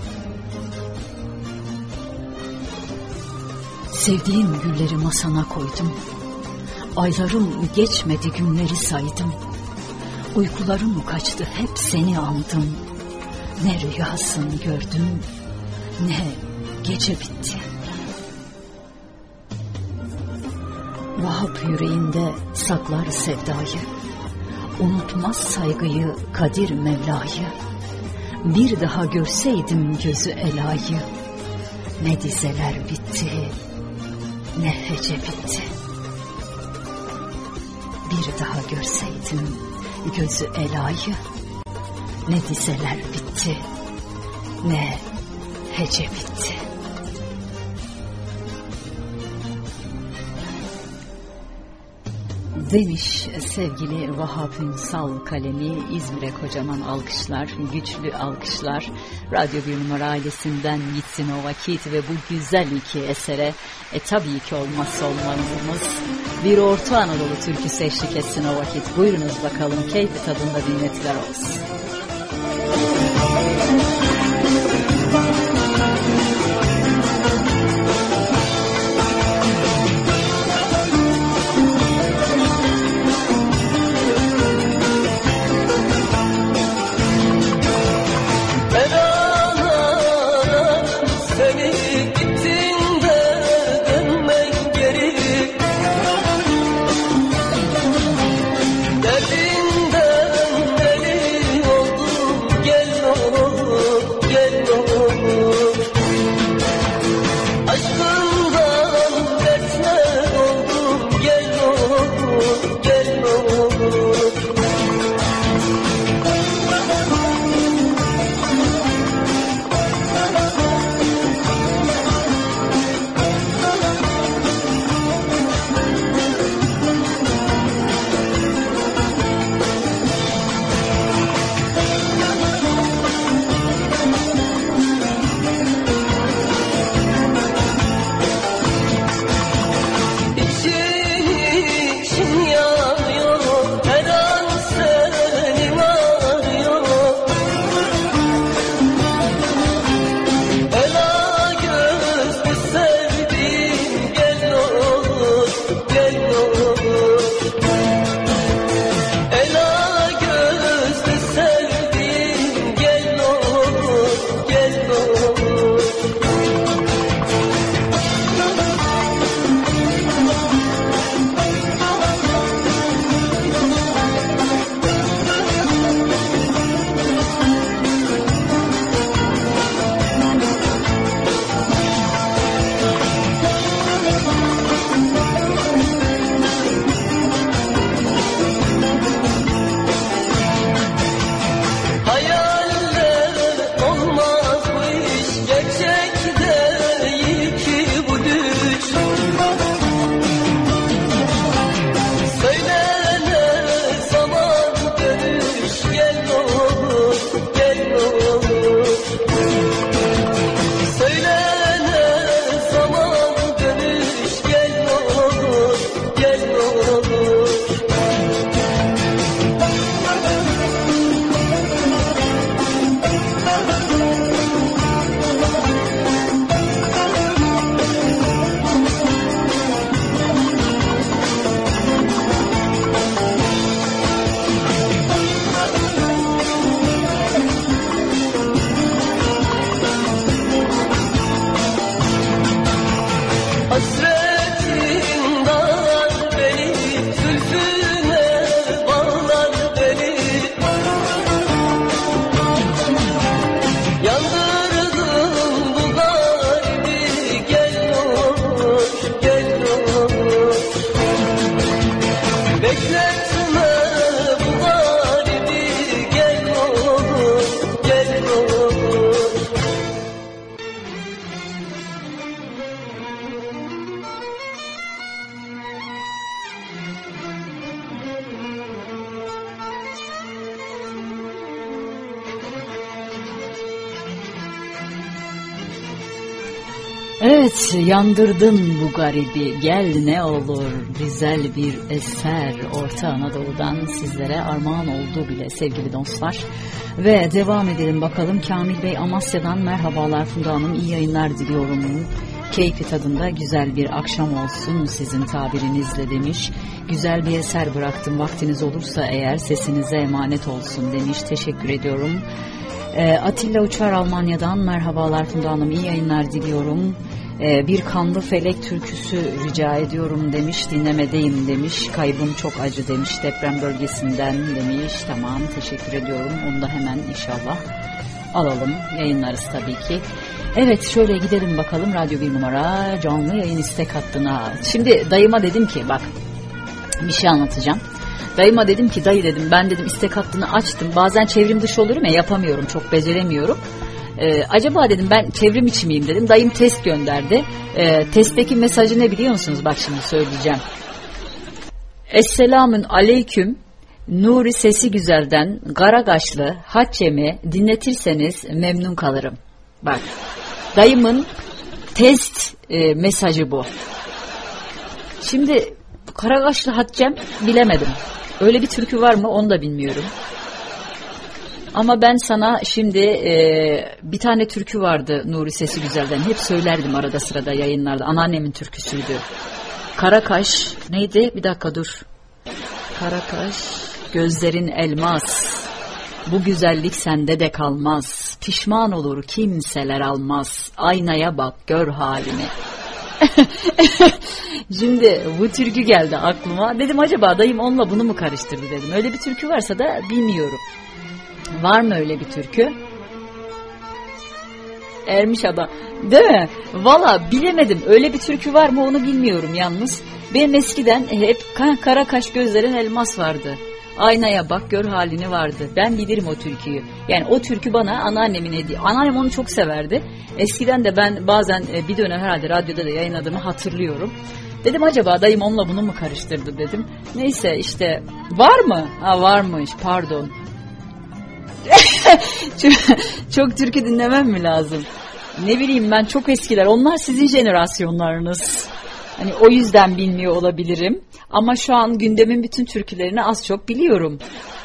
Sevdiğim gülleri masana koydum. Aylarım geçmedi, günleri saydım. Uykularım kaçtı, hep seni andım. Ne rüyasını gördüm, ne gece bitti. Vahap yüreğinde saklar sevdayı. Unutmaz saygıyı Kadir Mevla'yı. Bir daha görseydim gözü Ela'yı. Ne dizeler bitti, ne hece bitti. Bir daha görseydim gözü Ela'yı. Ne dizeler bitti, ne hece bitti. Demiş sevgili Vahap Ünsal kalemi. İzmir'e kocaman alkışlar, güçlü alkışlar. Radyo 1 Numara ailesinden gitsin o vakit ve bu güzel iki esere tabii ki olmazsa olmazımız bir Orta Anadolu türküsü eşlik etsin o vakit. Buyurunuz bakalım, keyfi tadında dinletler olsun. Derdinden deli Bekletme bu garibi, gel olur, gel olur. Evet, yandırdın bu garibi, gel ne olur, güzel bir eser Orta Anadolu'dan sizlere armağan oldu bile sevgili dostlar. Ve devam edelim bakalım. Kamil Bey Amasya'dan merhabalar Funda Hanım, iyi yayınlar diliyorum. Keyfi tadında güzel bir akşam olsun sizin tabirinizle demiş. Güzel bir eser bıraktım, vaktiniz olursa eğer sesinize emanet olsun demiş. Teşekkür ediyorum. Atilla Uçar Almanya'dan merhabalar Funda Hanım, iyi yayınlar diliyorum. Bir Kanlı Felek türküsü rica ediyorum demiş, dinlemedeyim demiş. Kaybım çok acı demiş, deprem bölgesinden demiş. Tamam, teşekkür ediyorum. Onu da hemen inşallah alalım, yayınlarız tabii ki. Evet, şöyle gidelim bakalım Radyo 1 numara canlı yayın istek hattına. Şimdi dayıma dedim ki bak bir şey anlatacağım. Dayıma dedim ki dayı dedim, ben dedim istek hattını açtım. Bazen çevrim dışı olurum ya, yapamıyorum, çok beceremiyorum. Acaba dedim ben çevrim içi miyim dedim. Dayım test gönderdi. Testteki mesajı ne biliyor musunuz? Bak şimdi söyleyeceğim. Esselamun aleyküm. Nuri Sesi Güzel'den Karakaşlı Haccem'i dinletirseniz memnun kalırım. Bak, dayımın test mesajı bu. Şimdi Karakaşlı Haccem bilemedim. Öyle bir türkü var mı onu da bilmiyorum. Ama ben sana şimdi bir tane türkü vardı Nuri Sesi Güzel'den. Hep söylerdim arada sırada yayınlarda. Anneannemin türküsüydü. Karakaş neydi? Bir dakika dur. Karakaş gözlerin elmas. Bu güzellik sende de kalmaz. Pişman olur kimseler almaz. Aynaya bak gör halini. Şimdi bu türkü geldi aklıma. Dedim acaba dayım onunla bunu mu karıştırdı dedim. Öyle bir türkü varsa da bilmiyorum. Var mı öyle bir türkü? Ermiş adam. Değil mi? Valla bilemedim. Öyle bir türkü var mı onu bilmiyorum yalnız. Benim eskiden hep Karakaş gözlerin elmas vardı. Aynaya bak gör halini vardı. Ben bilirim o türküyü. Yani o türkü bana anneannemin hediye. Anneannem onu çok severdi. Eskiden de ben bazen bir dönem herhalde radyoda da yayınladığımı hatırlıyorum. Dedim acaba dayım onunla bunu mu karıştırdı dedim. Neyse işte var mı? Ha varmış, pardon. Çok türkü dinlemem mi lazım? Ne bileyim ben, çok eskiler. Onlar sizin jenerasyonlarınız. Hani o yüzden bilmiyor olabilirim. Ama şu an gündemin bütün türkülerini az çok biliyorum.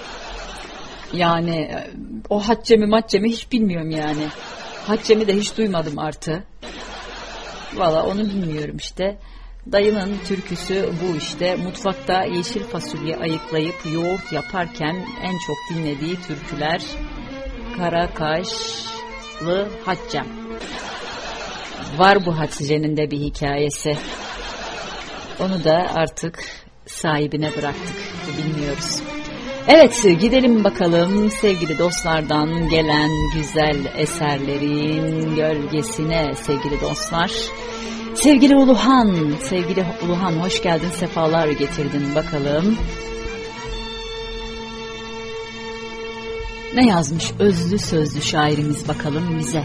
Yani o Haccemi hiç bilmiyorum yani. Haccemi de hiç duymadım artı. Valla onu bilmiyorum işte. Dayının türküsü bu işte. Mutfakta yeşil fasulye ayıklayıp yoğurt yaparken en çok dinlediği türküler Karakaşlı Haccem. Var bu Hatice'nin de bir hikayesi. Onu da artık sahibine bıraktık. Bilmiyoruz. Evet, gidelim bakalım sevgili dostlardan gelen güzel eserlerin gölgesine sevgili dostlar. Sevgili Uluhan hoş geldin, sefalar getirdin bakalım. Ne yazmış özlü sözlü şairimiz bakalım bize.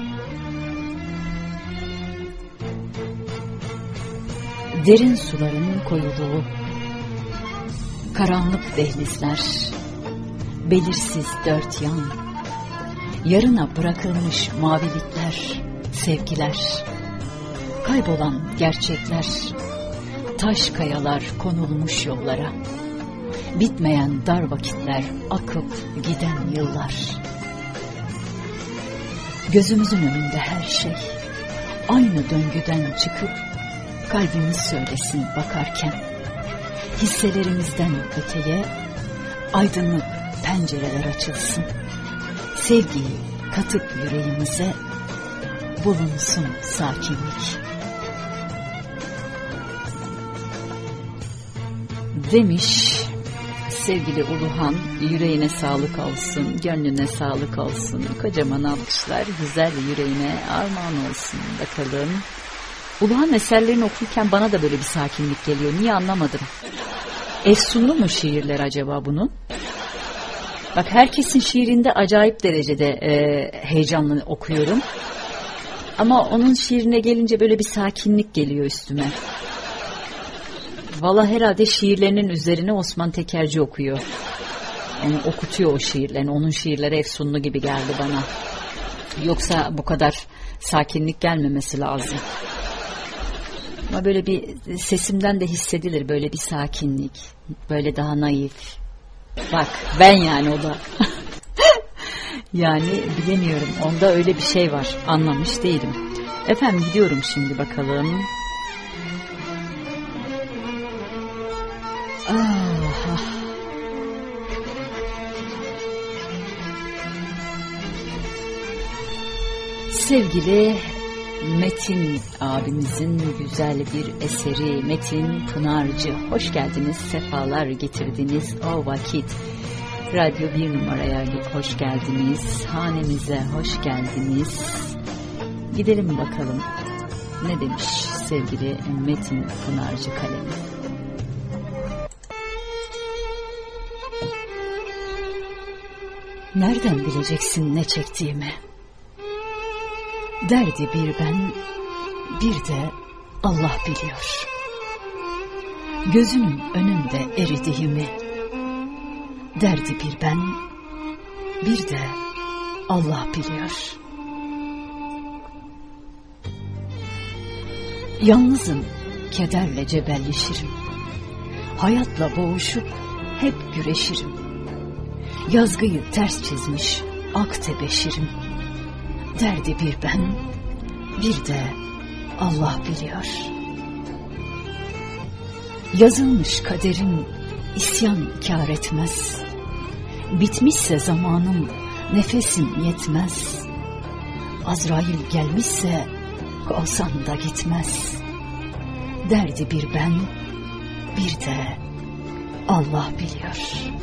Derin suların koyuluğu, karanlık dehlizler, belirsiz dört yan, yarına bırakılmış mavilikler, sevgiler, kaybolan gerçekler, taş kayalar konulmuş yollara, bitmeyen dar vakitler, akıp giden yıllar. Gözümüzün önünde her şey aynı döngüden çıkıp kalbimiz söylesin bakarken, hisselerimizden öteye aydınlık pencereler açılsın. Sevgiyi katıp yüreğimize bulunsun sakinlik. Demiş sevgili Uluhan, yüreğine sağlık olsun, gönlüne sağlık olsun. Kocaman alkışlar güzel yüreğine armağan olsun bakalım. Uluhan eserlerini okurken bana da böyle bir sakinlik geliyor. Niye anlamadım. Efsunlu mu şiirler acaba bunun? Bak herkesin şiirinde acayip derecede heyecanlı okuyorum. Ama onun şiirine gelince böyle bir sakinlik geliyor üstüme. Vallahi herhalde şiirlerinin üzerine Osman Tekerci okuyor. Onu okutuyor o şiirlerini. Onun şiirleri efsunlu gibi geldi bana. Yoksa bu kadar sakinlik gelmemesi lazım. Ama böyle bir sesimden de hissedilir böyle bir sakinlik. Böyle daha naif. Bak ben yani o da. Yani bilemiyorum. Onda öyle bir şey var. Anlamış değilim. Efendim gidiyorum şimdi bakalım. Sevgili Metin abimizin güzel bir eseri Metin Pınarcı. Hoş geldiniz, sefalar getirdiniz o vakit. Radyo 1 numaraya hoş geldiniz, hanemize hoş geldiniz. Gidelim bakalım ne demiş sevgili Metin Pınarcı kalemi. Nereden bileceksin ne çektiğimi? Derdi bir ben, bir de Allah biliyor. Gözünün önünde eridiğimi. Derdi bir ben, bir de Allah biliyor. Yalnızım, kederle cebelleşirim. Hayatla boğuşup hep güreşirim. Yazgıyı ters çizmiş ak tebeşirim. Derdi bir ben, bir de Allah biliyor. Yazılmış kaderim isyan kâr etmez. Bitmişse zamanım nefesim yetmez. Azrail gelmişse olsan da gitmez. Derdi bir ben, bir de Allah biliyor.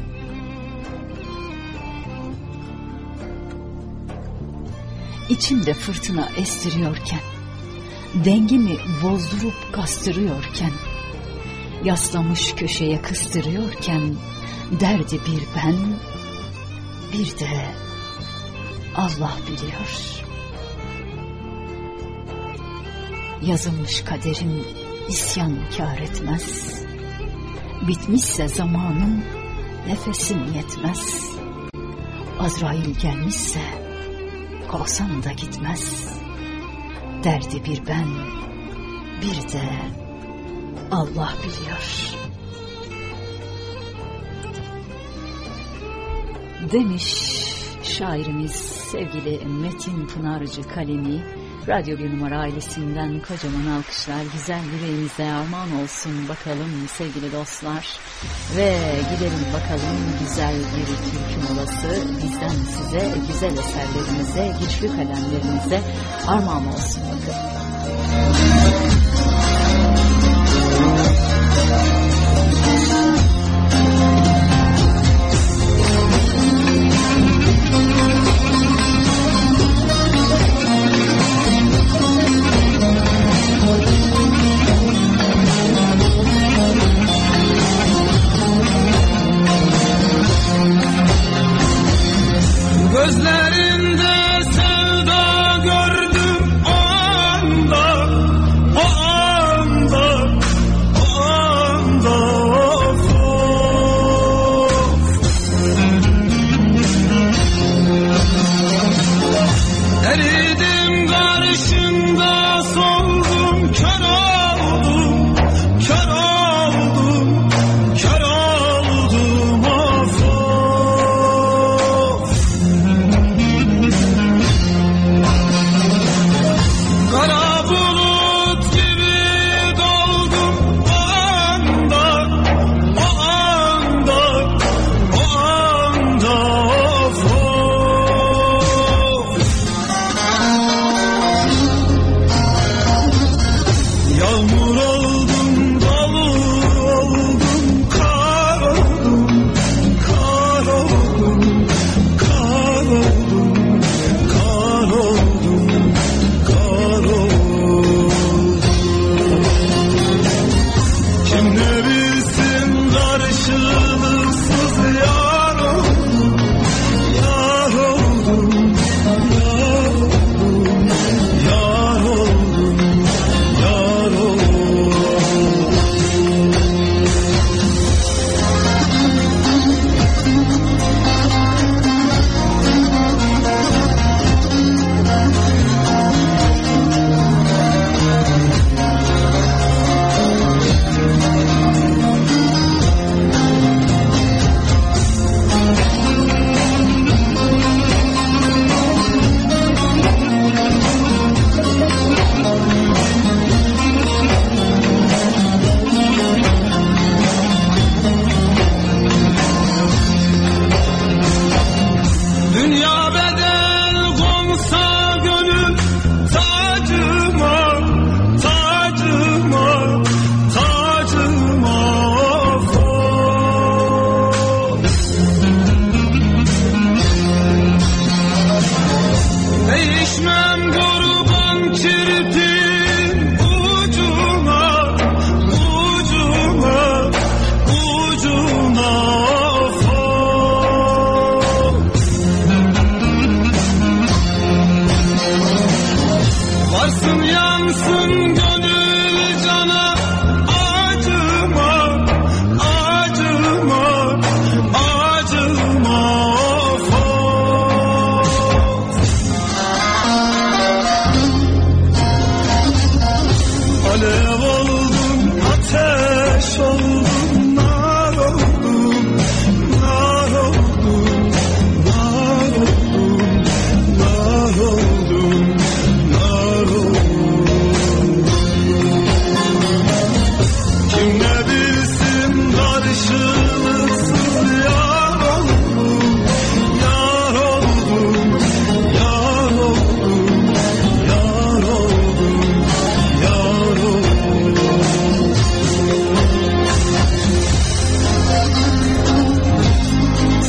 İçimde fırtına estiriyorken, dengemi bozdurup kastırıyorken, yaslamış köşeye kıstırıyorken, derdi bir ben, bir de Allah biliyor. Yazılmış kaderim isyan kâr etmez. Bitmişse zamanım nefesim yetmez. Azrail gelmişse kovsam da gitmez. Derdi bir ben, bir de Allah biliyor. Demiş şairimiz sevgili Metin Pınarcı kalemi. Radyo 1 numara ailesinden kocaman alkışlar güzel yüreğinize armağan olsun bakalım sevgili dostlar. Ve gidelim bakalım güzel bir türkü molası bizden size güzel eserlerinize, güçlü kalemlerinize armağan olsun bakalım. Gözlerinde sevda gördüm o anda.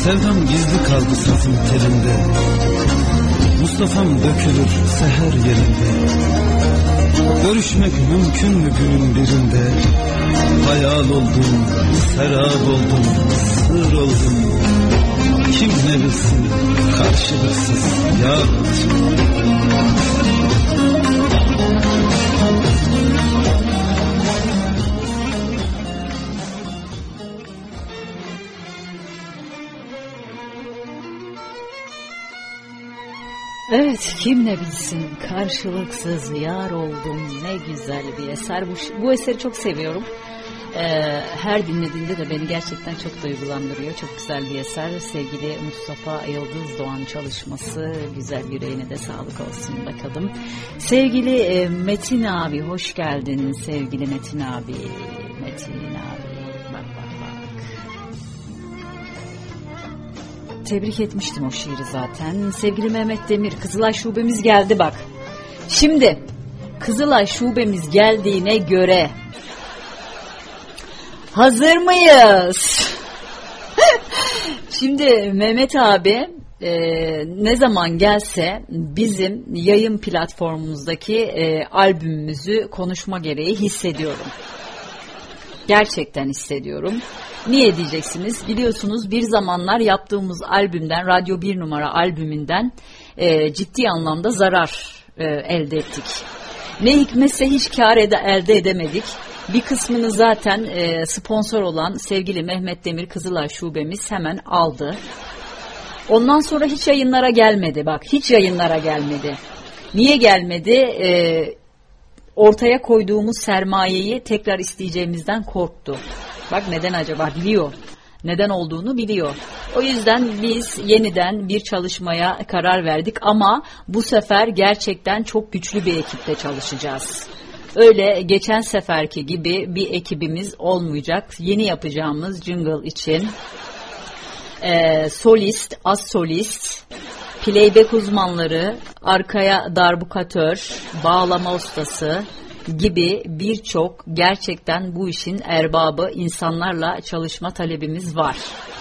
Sevdam gizli kaldı sazın telinde, Mustafa'm dökülür seher yerinde. Görüşmek mümkün mü günün birinde? Hayal oldum, serap oldum, sır oldum. Kim ne bilsin karşılıksız yar olacak. Evet, kim ne bilsin karşılıksız yar oldum, ne güzel bir eser. Bu eseri çok seviyorum. Her dinlediğimde de beni gerçekten çok duygulandırıyor. Çok güzel bir eser. Sevgili Mustafa Yıldız Doğan çalışması. Güzel, yüreğine de sağlık olsun bakalım. Sevgili Metin abi, hoş geldin. Sevgili Metin abi. Bak. Tebrik etmiştim o şiiri zaten. Sevgili Mehmet Demir, Kızılay şubemiz geldi bak. Şimdi Kızılay şubemiz geldiğine göre hazır mıyız? Şimdi Mehmet abi ne zaman gelse bizim yayın platformumuzdaki albümümüzü konuşma gereği hissediyorum. Gerçekten hissediyorum. Niye diyeceksiniz? Biliyorsunuz bir zamanlar yaptığımız albümden, Radyo 1 numara albümünden ciddi anlamda zarar elde ettik. Ne hikmetse hiç kar elde edemedik. Bir kısmını zaten sponsor olan sevgili Mehmet Demir Kızılay şubemiz hemen aldı. Ondan sonra hiç yayınlara gelmedi. Bak, hiç yayınlara gelmedi. Niye gelmedi? Ortaya koyduğumuz sermayeyi tekrar isteyeceğimizden korktu. Bak neden acaba? Biliyor. Neden olduğunu biliyor. O yüzden biz yeniden bir çalışmaya karar verdik ama bu sefer gerçekten çok güçlü bir ekiple çalışacağız. Öyle geçen seferki gibi bir ekibimiz olmayacak. Yeni yapacağımız jingle için solist, az solist, playback uzmanları, arkaya darbukatör, bağlama ustası gibi birçok gerçekten bu işin erbabı insanlarla çalışma talebimiz var.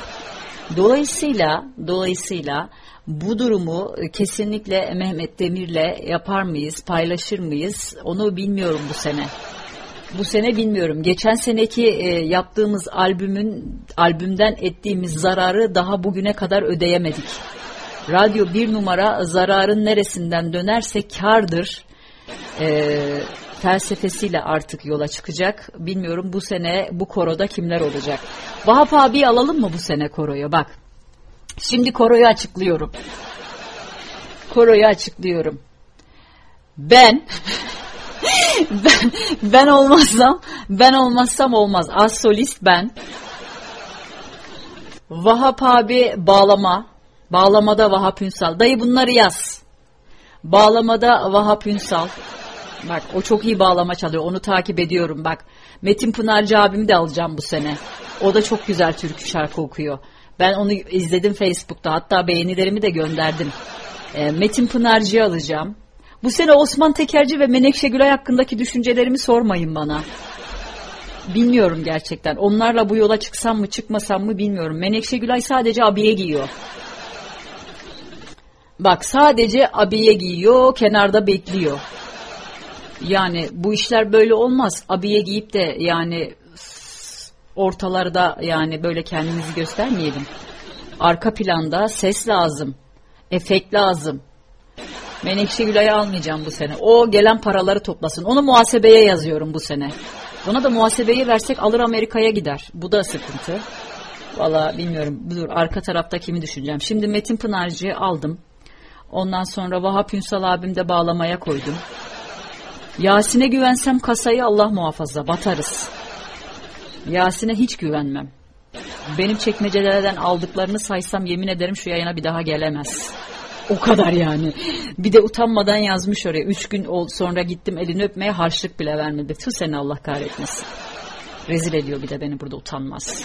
Dolayısıyla bu durumu kesinlikle Mehmet Demir'le yapar mıyız, paylaşır mıyız onu bilmiyorum bu sene. Bu sene bilmiyorum. Geçen seneki yaptığımız albümden ettiğimiz zararı daha bugüne kadar ödeyemedik. Radyo 1 numara zararın neresinden dönerse kârdır felsefesiyle artık yola çıkacak. Bilmiyorum bu sene bu koroda kimler olacak. Vahap abi alalım mı bu sene koroya? Bak. Şimdi koroyu açıklıyorum. Ben olmazsam olmaz. Az solist ben. Vahap abi bağlama. Bağlamada Vahap Ünsal. Dayı bunları yaz. Bağlamada Vahap Ünsal. Bak o çok iyi bağlama çalıyor. Onu takip ediyorum bak. Metin Pınarcı abimi de alacağım bu sene. O da çok güzel türkü şarkı okuyor. Ben onu izledim Facebook'ta. Hatta beğenilerimi de gönderdim. Metin Pınarcı'yı alacağım. Bu sene Osman Tekerci ve Menekşe Gülay hakkındaki düşüncelerimi sormayın bana. Bilmiyorum gerçekten. Onlarla bu yola çıksam mı çıkmasam mı bilmiyorum. Menekşe Gülay sadece abiye giyiyor. Bak sadece abiye giyiyor, kenarda bekliyor. Yani bu işler böyle olmaz. Abiye giyip de yani ortalarda yani böyle kendimizi göstermeyelim. Arka planda ses lazım. Efekt lazım. Menekşe Gülay'ı almayacağım bu sene. O gelen paraları toplasın. Onu muhasebeye yazıyorum bu sene. Ona da muhasebeyi versek alır Amerika'ya gider. Bu da sıkıntı. Vallahi bilmiyorum. Dur arka tarafta kimi düşüneceğim. Şimdi Metin Pınarcı'yı aldım. Ondan sonra Vahap Ünsal abim de bağlamaya koydum. Yasin'e güvensem kasayı Allah muhafaza batarız. Yasin'e hiç güvenmem. Benim çekmecelerden aldıklarını saysam yemin ederim şu yayına bir daha gelemez. O kadar yani. Bir de utanmadan yazmış oraya. 3 gün sonra gittim elini öpmeye harçlık bile vermedi. Tüh seni Allah kahretmesin. Rezil ediyor bir de beni burada utanmaz.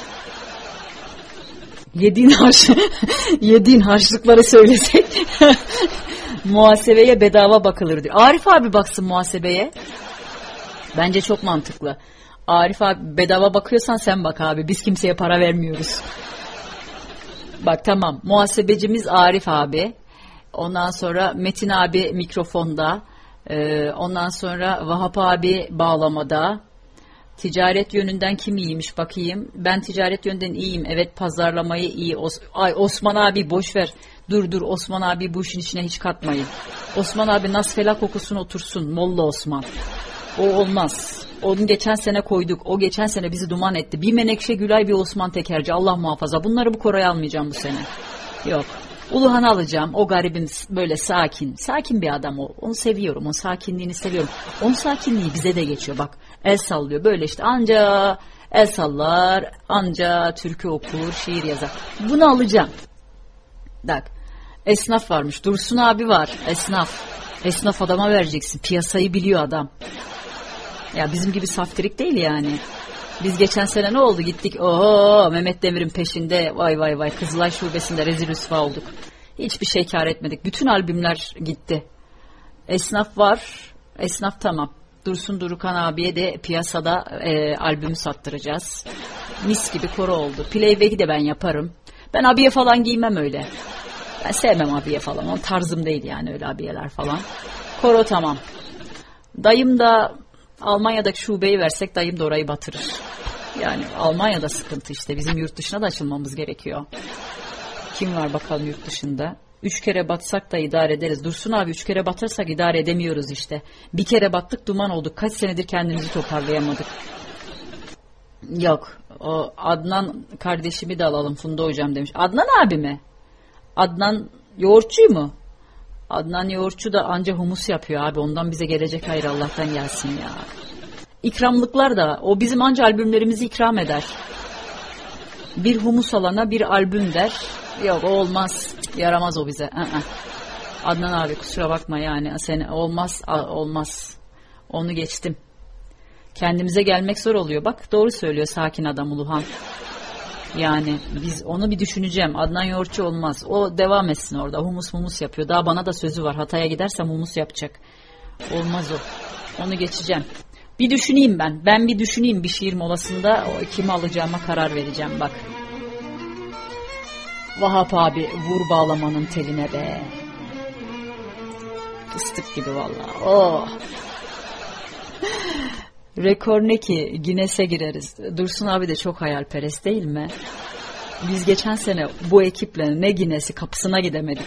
Yediğin harçlıkları söylesek muhasebeye bedava bakılır diyor. Arif abi baksın muhasebeye. Bence çok mantıklı. Arif abi bedava bakıyorsan sen bak abi. Biz kimseye para vermiyoruz. Bak tamam, muhasebecimiz Arif abi. Ondan sonra Metin abi mikrofonda. Ondan sonra Vahap abi bağlamada. Ticaret yönünden kim iyiymiş bakayım. Ben ticaret yönünden iyiyim. Evet, pazarlamayı iyi. Osman abi boş ver. Dur Osman abi bu işin içine hiç katmayın. Osman abi nasfelak okusun otursun. Molla Osman. O olmaz. Onu geçen sene koyduk. O geçen sene bizi duman etti. Bir Menekşe Gülay, bir Osman Tekerci. Allah muhafaza. Bunları bu Koray'a almayacağım bu sene. Yok. Uluhan'ı alacağım. O garibim böyle sakin. Sakin bir adam o. Onu seviyorum. O sakinliğini seviyorum. Onun sakinliği bize de geçiyor. Bak el sallıyor. Böyle işte anca el sallar. Anca türkü okur. Şiir yazar. Bunu alacağım. Bak. Esnaf varmış. Dursun abi var. Esnaf. Esnaf adama vereceksin. Piyasayı biliyor adam. Ya bizim gibi saftirik değil yani. Biz geçen sene ne oldu? Gittik Mehmet Demir'in peşinde vay Kızılay Şubesi'nde rezil rüsva olduk. Hiçbir şey kar etmedik. Bütün albümler gitti. Esnaf var. Esnaf tamam. Dursun Durukan abiye de piyasada albümü sattıracağız. Mis gibi koro oldu. Playback'i de ben yaparım. Ben abiye falan giymem öyle. Ben sevmem abiye falan. O tarzım değil yani öyle abiyeler falan. Koro tamam. Dayım da Almanya'daki şubeyi versek dayım da orayı batırır. Yani Almanya'da sıkıntı işte. Bizim yurt dışına da açılmamız gerekiyor. Kim var bakalım yurt dışında? 3 kere batsak da idare ederiz. Dursun abi 3 kere batarsak idare edemiyoruz işte. Bir kere battık duman olduk. Kaç senedir kendimizi toparlayamadık. Yok. O Adnan kardeşimi de alalım Funda hocam demiş. Adnan abi mi? Adnan yoğurtçu mu? Adnan yoğurtçu da anca humus yapıyor abi. Ondan bize gelecek hayır Allah'tan gelsin ya. İkramlıklar da o bizim anca albümlerimizi ikram eder. Bir humus alana bir albüm der. Yok o olmaz. Yaramaz o bize. Adnan abi kusura bakma yani. Sen olmaz. Onu geçtim. Kendimize gelmek zor oluyor. Bak doğru söylüyor sakin adam Uluhan. Yani biz onu bir düşüneceğim. Adnan yoğurtçu olmaz. O devam etsin orada. Humus yapıyor. Daha bana da sözü var. Hatay'a gidersem humus yapacak. Olmaz o. Onu geçeceğim. Bir düşüneyim ben. Ben bir düşüneyim bir şiir molasında. Kimi alacağıma karar vereceğim bak. Vahap abi vur bağlamanın teline be. Fıstık gibi vallahi. Oh. Rekor ne ki? Guinness'e gireriz. Dursun abi de çok hayalperest değil mi? Biz geçen sene bu ekiple ne Guinness'i kapısına gidemedik.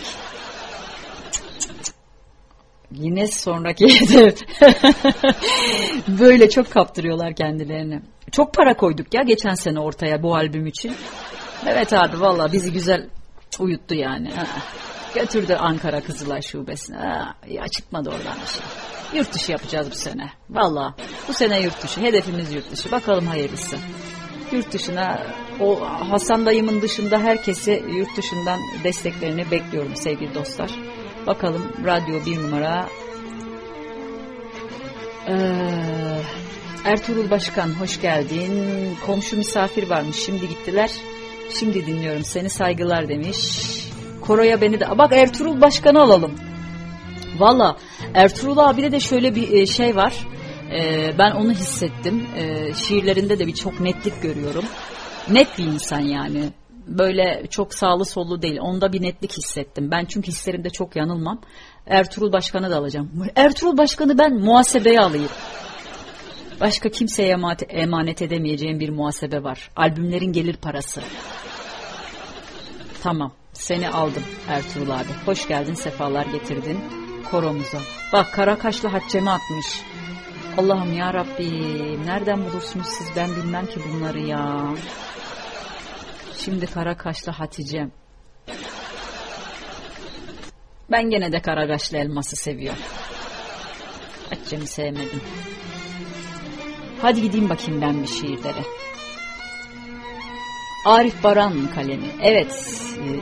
Guinness sonraki hedef. Böyle çok kaptırıyorlar kendilerini. Çok para koyduk ya geçen sene ortaya bu albüm için. Evet abi valla bizi güzel uyuttu yani. Götürdü Ankara Kızılay Şubesi'ne. Ya çıkmadı oradan bir şey. Yurt dışı yapacağız bu sene. Valla bu sene yurt dışı. Hedefimiz yurt dışı. Bakalım hayırlısı. Yurt dışına o Hasan dayımın dışında herkesi yurt dışından desteklerini bekliyorum sevgili dostlar. Bakalım radyo 1 numara. Ertuğrul Başkan hoş geldin. Komşu misafir varmış şimdi gittiler. Şimdi dinliyorum seni saygılar demiş. Koro'ya beni de... Bak Ertuğrul Başkan'ı alalım. Valla Ertuğrul abide de şöyle bir şey var. Ben onu hissettim. Şiirlerinde de bir çok netlik görüyorum. Net bir insan yani. Böyle çok sağlı sollu değil. Onda bir netlik hissettim. Ben çünkü hislerimde çok yanılmam. Ertuğrul Başkan'ı da alacağım. Ertuğrul Başkan'ı ben muhasebeye alayım. Başka kimseye emanet edemeyeceğim bir muhasebe var. Albümlerin gelir parası. Tamam. Seni aldım Ertuğrul abi. Hoş geldin, sefalar getirdin koromuza. Bak Karakaşlı Haccemi atmış. Allah'ım ya Rabbim. Nereden bulursunuz siz? Ben bilmem ki bunları ya. Şimdi Karakaşlı Hatice'm. Ben gene de Karakaşlı elması seviyorum. Haccemi sevmedim. Hadi gideyim bakayım ben bir şiirlere. Arif Baran kalemi. Evet,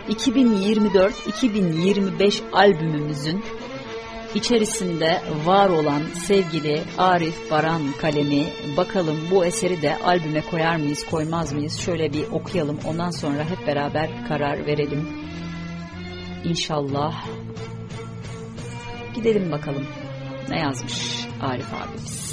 2024-2025 albümümüzün içerisinde var olan sevgili Arif Baran kalemi. Bakalım bu eseri de albüme koyar mıyız, koymaz mıyız? Şöyle bir okuyalım. Ondan sonra hep beraber karar verelim. İnşallah. Gidelim bakalım. Ne yazmış Arif abimiz?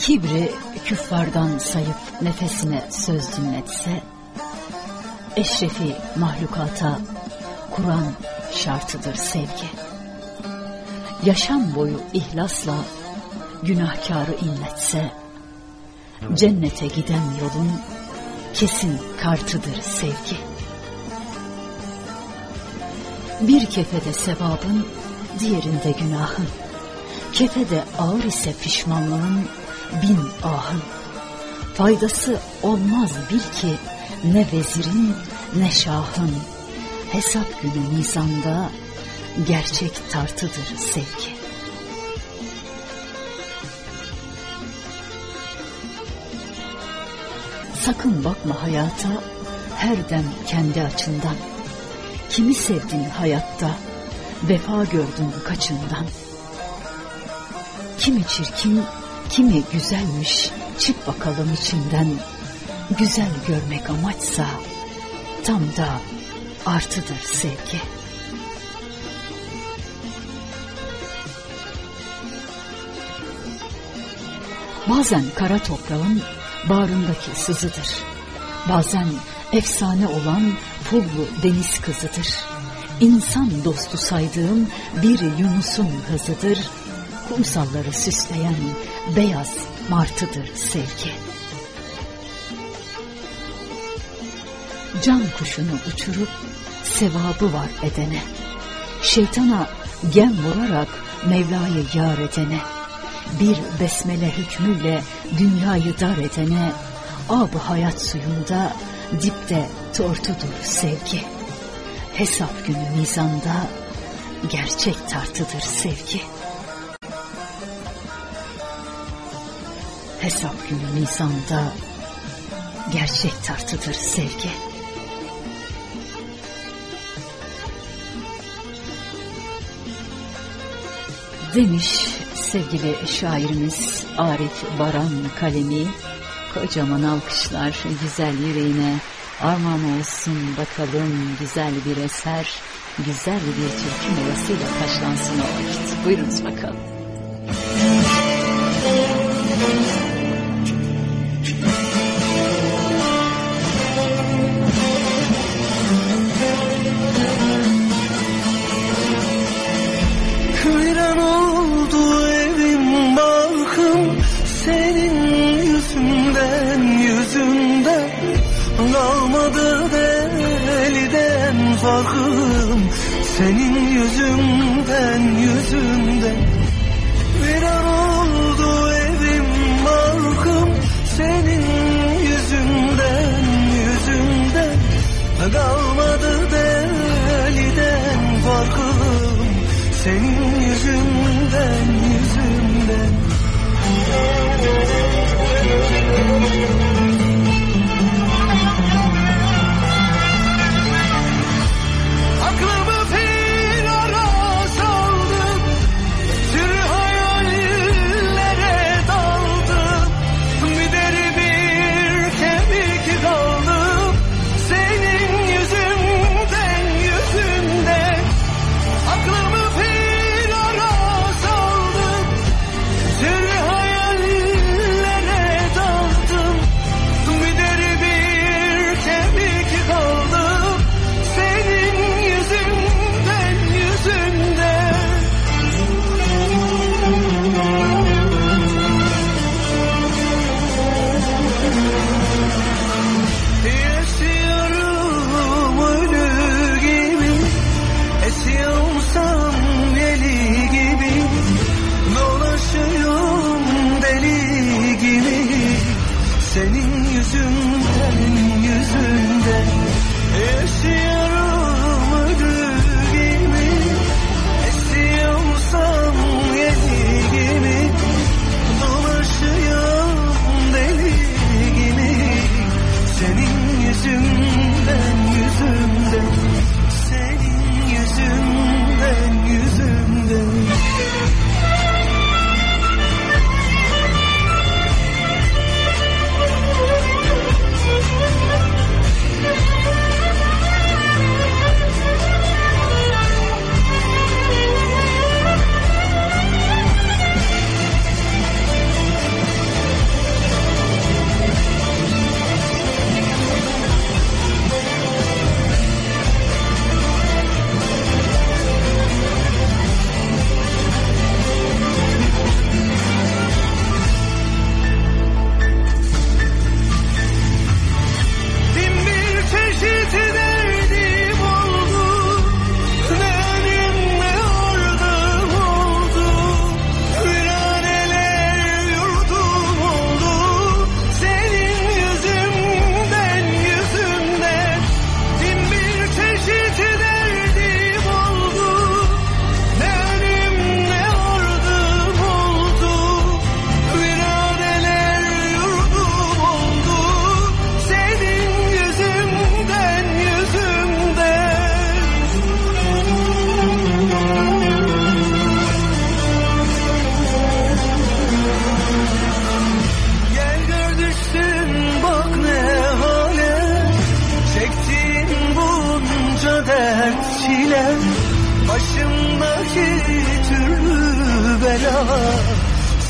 Kibri küffardan sayıp nefesine söz dinletse, eşrefi mahlukata Kur'an şartıdır sevgi. Yaşam boyu ihlasla günahkarı inletse, cennete giden yolun kesin kartıdır sevgi. Bir kefede sevabın, diğerinde günahın. Kefede ağır ise pişmanlığın, 1000 ahın. Faydası olmaz bil ki ne vezirin ne şahın. Hesap günü mizanda gerçek tartıdır sevgi. Sakın bakma hayata her dem kendi açından. Kimi sevdin hayatta, vefa gördün kaçından. Kimi çirkin, kimi güzelmiş, çık bakalım içinden. Güzel görmek amaçsa, tam da artıdır sevgi. Bazen kara toprağın bağrındaki sızıdır. Bazen efsane olan pullu deniz kızıdır. İnsan dostu saydığım bir Yunus'un hızıdır. Kumsalları süsleyen beyaz martıdır sevgi. Can kuşunu uçurup sevabı var edene, şeytana gem vurarak Mevla'yı yar edene, bir besmele hükmüyle dünyayı dar edene, ab-ı hayat suyunda dipte tortudur sevgi. Hesap günü mizanda gerçek tartıdır sevgi. Hesap günü mizanda gerçek tartıdır sevgi. Demiş sevgili şairimiz Arif Baran Kalemi. Kocaman alkışlar güzel yüreğine armağan olsun bakalım, güzel bir eser, güzel bir türkü molasıyla taşlansın o vakit. Buyurunuz bakalım. Viran oldu evim barkım, senin yüzünden kalmadı deliden farkım, senin yüzünden. Viran oldu evim barkım, senin yüzünden kalmadı deliden farkım, senin yüzünden. Aklımı firara saldım,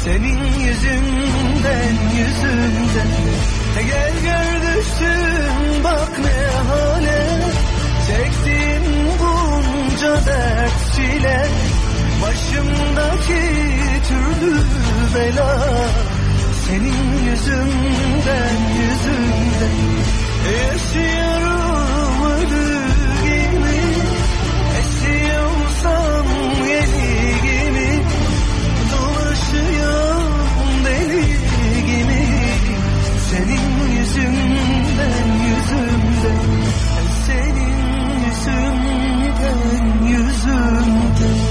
senin yüzünden, yüzünden. Gel gör düştüm bak ne hale, çektim bunca dert çile, başımdaki türlü bela, senin yüzünden, yüzünden. Yaşıyorum ölü gibi, esiyorsam yeni gibi, dolaşıyorum deli gibi, senin yüzünden, yüzünden, senin yüzünden, yüzünden.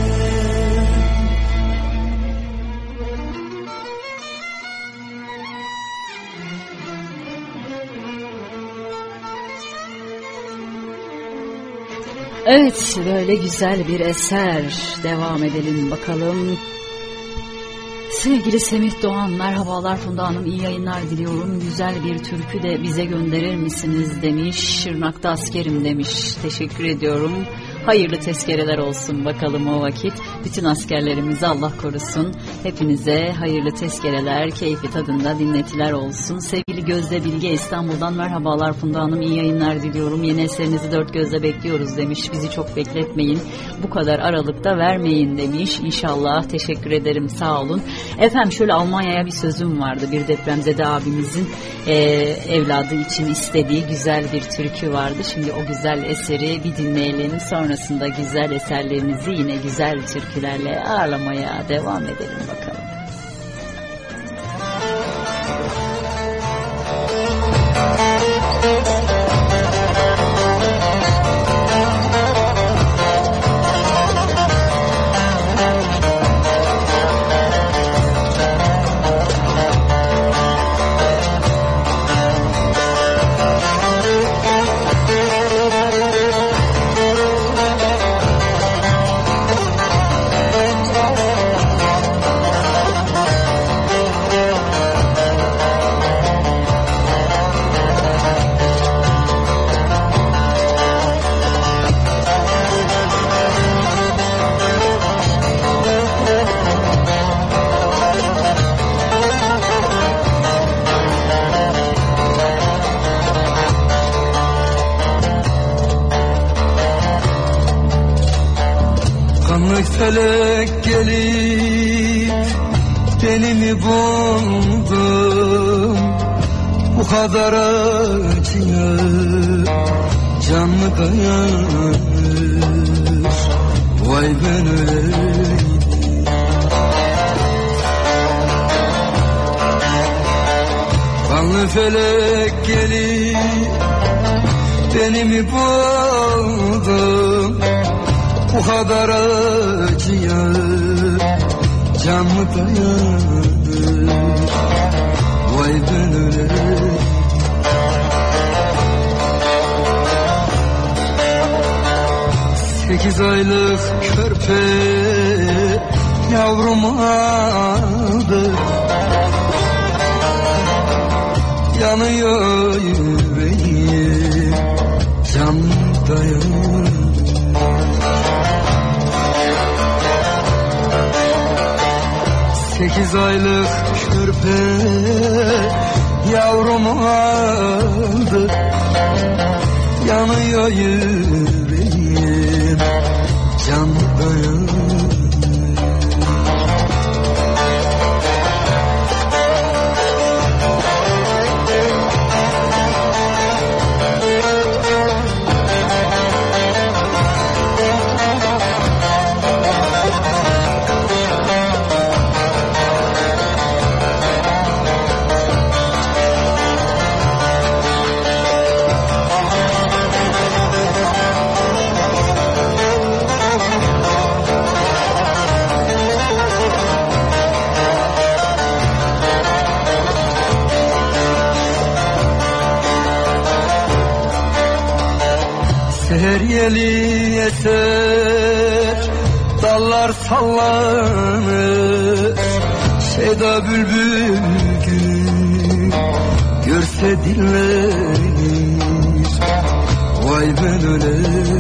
Evet, böyle güzel bir eser. Devam edelim bakalım. Sevgili Semih Doğan, merhabalar Funda Hanım, iyi yayınlar diliyorum. Güzel bir türkü de bize gönderir misiniz demiş. Şırnak'ta askerim demiş. Teşekkür ediyorum. Hayırlı tezkereler olsun bakalım o vakit. Bütün askerlerimizi Allah korusun. Hepinize hayırlı tezkereler, keyfi tadında dinletiler olsun. Sevgili Gözde Bilge İstanbul'dan merhabalar Funda Hanım, iyi yayınlar diliyorum. Yeni eserinizi dört gözle bekliyoruz demiş. Bizi çok bekletmeyin. Bu kadar aralıkta vermeyin demiş. İnşallah, teşekkür ederim, sağ olun. Efendim şöyle Almanya'ya bir sözüm vardı. Bir depremzede abimizin evladı için istediği güzel bir türkü vardı. Şimdi o güzel eseri bir dinleyelim. Sonrasında güzel eserlerinizi yine güzel türkülerle ağırlamaya devam edelim bakalım. Felek gelip beni mi buldum, bu kadar acıya can mı dayanır, vay ben öleydim. Kanlı felek gelip beni mi buldum, bu kadar acıya can mı dayanır, vay ben öleyim. 8 aylık körpe yavrum aldı, yanıyor yüreğim, can dayanır. 8 aylık körpe yavrum aldı, yanıyor yüreğim, can dayanır. Seher yeli eser, dallar sallanır, Seda bülbül gül görse dinlenir, vay ben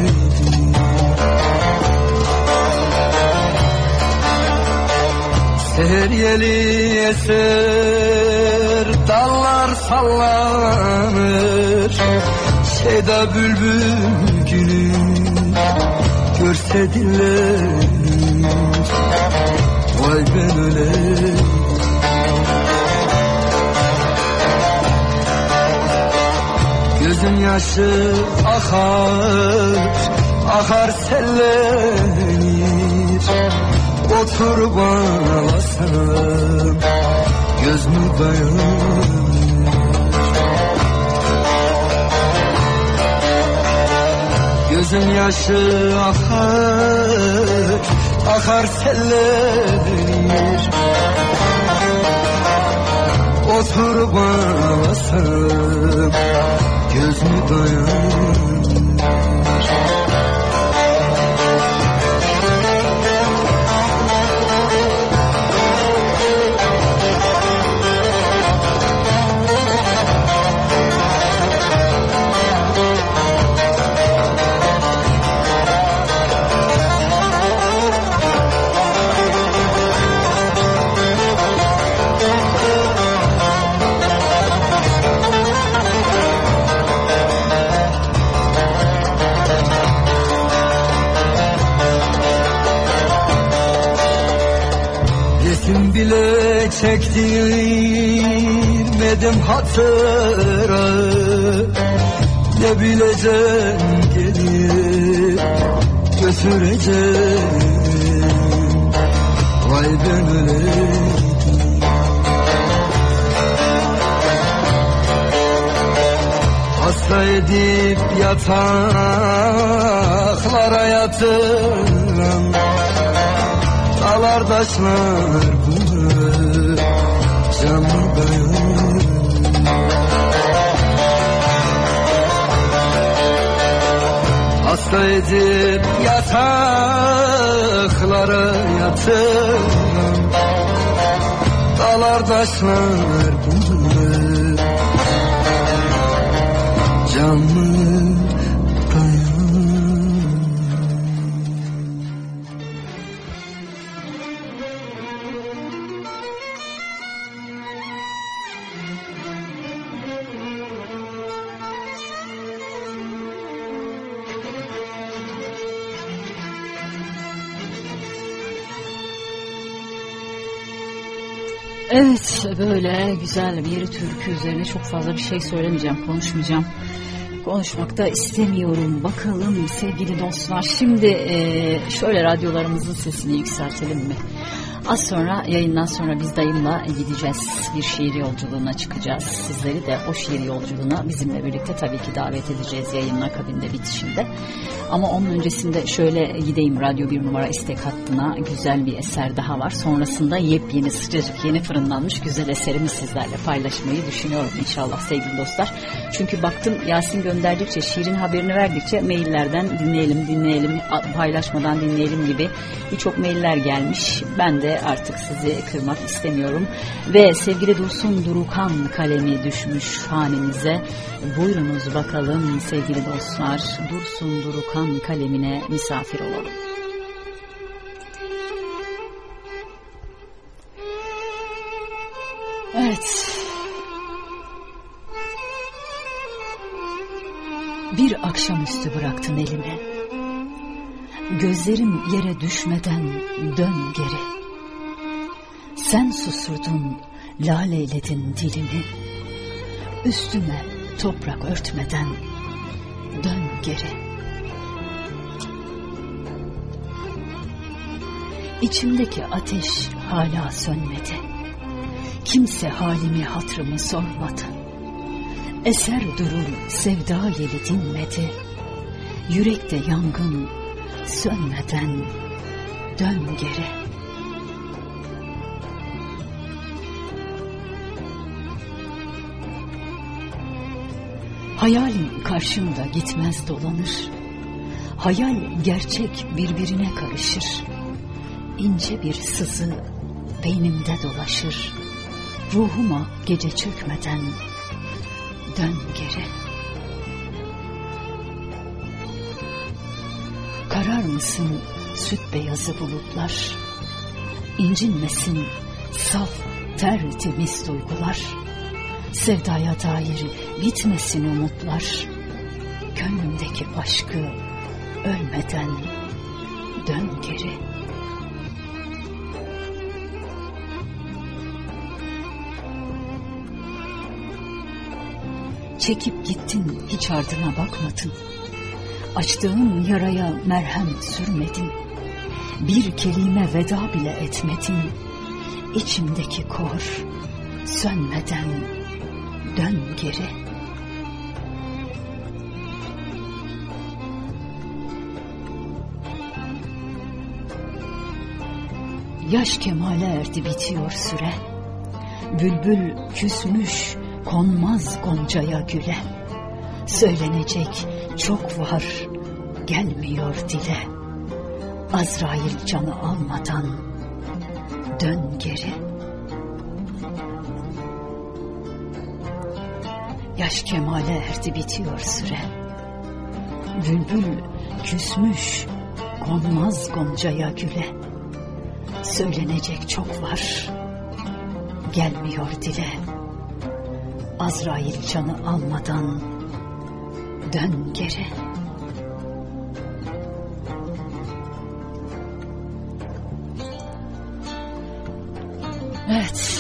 öleydim. Seher yeli eser, dallar sallanır. Şeyda bülbül günü görse dinler. Vay ben öleyim. Gözün yaşı akar, akar sellenir. Otur bağlasam göz mü dayanır? Gözün yaşı akar, akar sellenir. Otur bağlasam göz mü dayanır? Resim bile çektirmedim hatıra. Ne bileceğim gelip götüreceğim. Vay ben öleyim. Hasta edip yataklara yatıran dağlar taşlar bunu canlı dayanır. Hasta edip yataklara yatıran dağlar taşlar bunu canlı dayanır. Evet, böyle güzel bir türkü üzerine çok fazla bir şey söylemeyeceğim, konuşmayacağım. Konuşmak da istemiyorum. Bakalım sevgili dostlar, şimdi şöyle radyolarımızın sesini yükseltelim mi? Az sonra, yayından sonra biz dayımla gideceğiz. Bir şiir yolculuğuna çıkacağız. Sizleri de o şiir yolculuğuna bizimle birlikte tabii ki davet edeceğiz yayının akabinde, bitişinde. Ama onun öncesinde şöyle gideyim, Radyo 1 numara istek hattına. Güzel bir eser daha var. Sonrasında yepyeni, sıcacık, yeni fırınlanmış güzel eserimi sizlerle paylaşmayı düşünüyorum inşallah sevgili dostlar. Çünkü baktım Yasin gönderdikçe, şiirin haberini verdikçe maillerden dinleyelim, paylaşmadan dinleyelim gibi birçok mailler gelmiş. Ben de artık sizi kırmak istemiyorum. Ve sevgili Dursun Durukan kalemi düşmüş hanemize. Buyurunuz bakalım sevgili dostlar. Dursun Durukan kalemine misafir olalım. Evet. Bir akşamüstü bıraktın elime. Gözlerim yere düşmeden dön geri. Sen susurdun, laleyledin dilimi. Üstüme toprak örtmeden dön geri. İçimdeki ateş hala sönmedi. Kimse halimi hatırımı sormadı. Eser durur sevda yeli dinmedi. Yürekte yangın sönmeden dön geri. Hayalim karşımda gitmez dolanır. Hayal gerçek birbirine karışır. İnce bir sızı beynimde dolaşır. Ruhuma gece çökmeden dön geri. Karar mısın süt beyazı bulutlar? İncinmesin Saf, tertemiz duygular, sevdaya dair bitmesin umutlar. Gönlümdeki aşkı ölmeden dön geri. Çekip gittin, hiç ardına bakmadın. Açtığın yaraya merhem sürmedin. Bir kelime veda bile etmedin. İçimdeki kor sönmeden dön geri. Yaş kemale erdi, bitiyor süre. Bülbül küsmüş, konmaz goncaya güle. Söylenecek çok var, gelmiyor dile. Azrail canı almadan dön geri. Yaş kemale erdi, bitiyor süre. Bülbül küsmüş, konmaz goncaya güle. Söylenecek çok var, gelmiyor dile. Azrail canı almadan dön geri. Evet.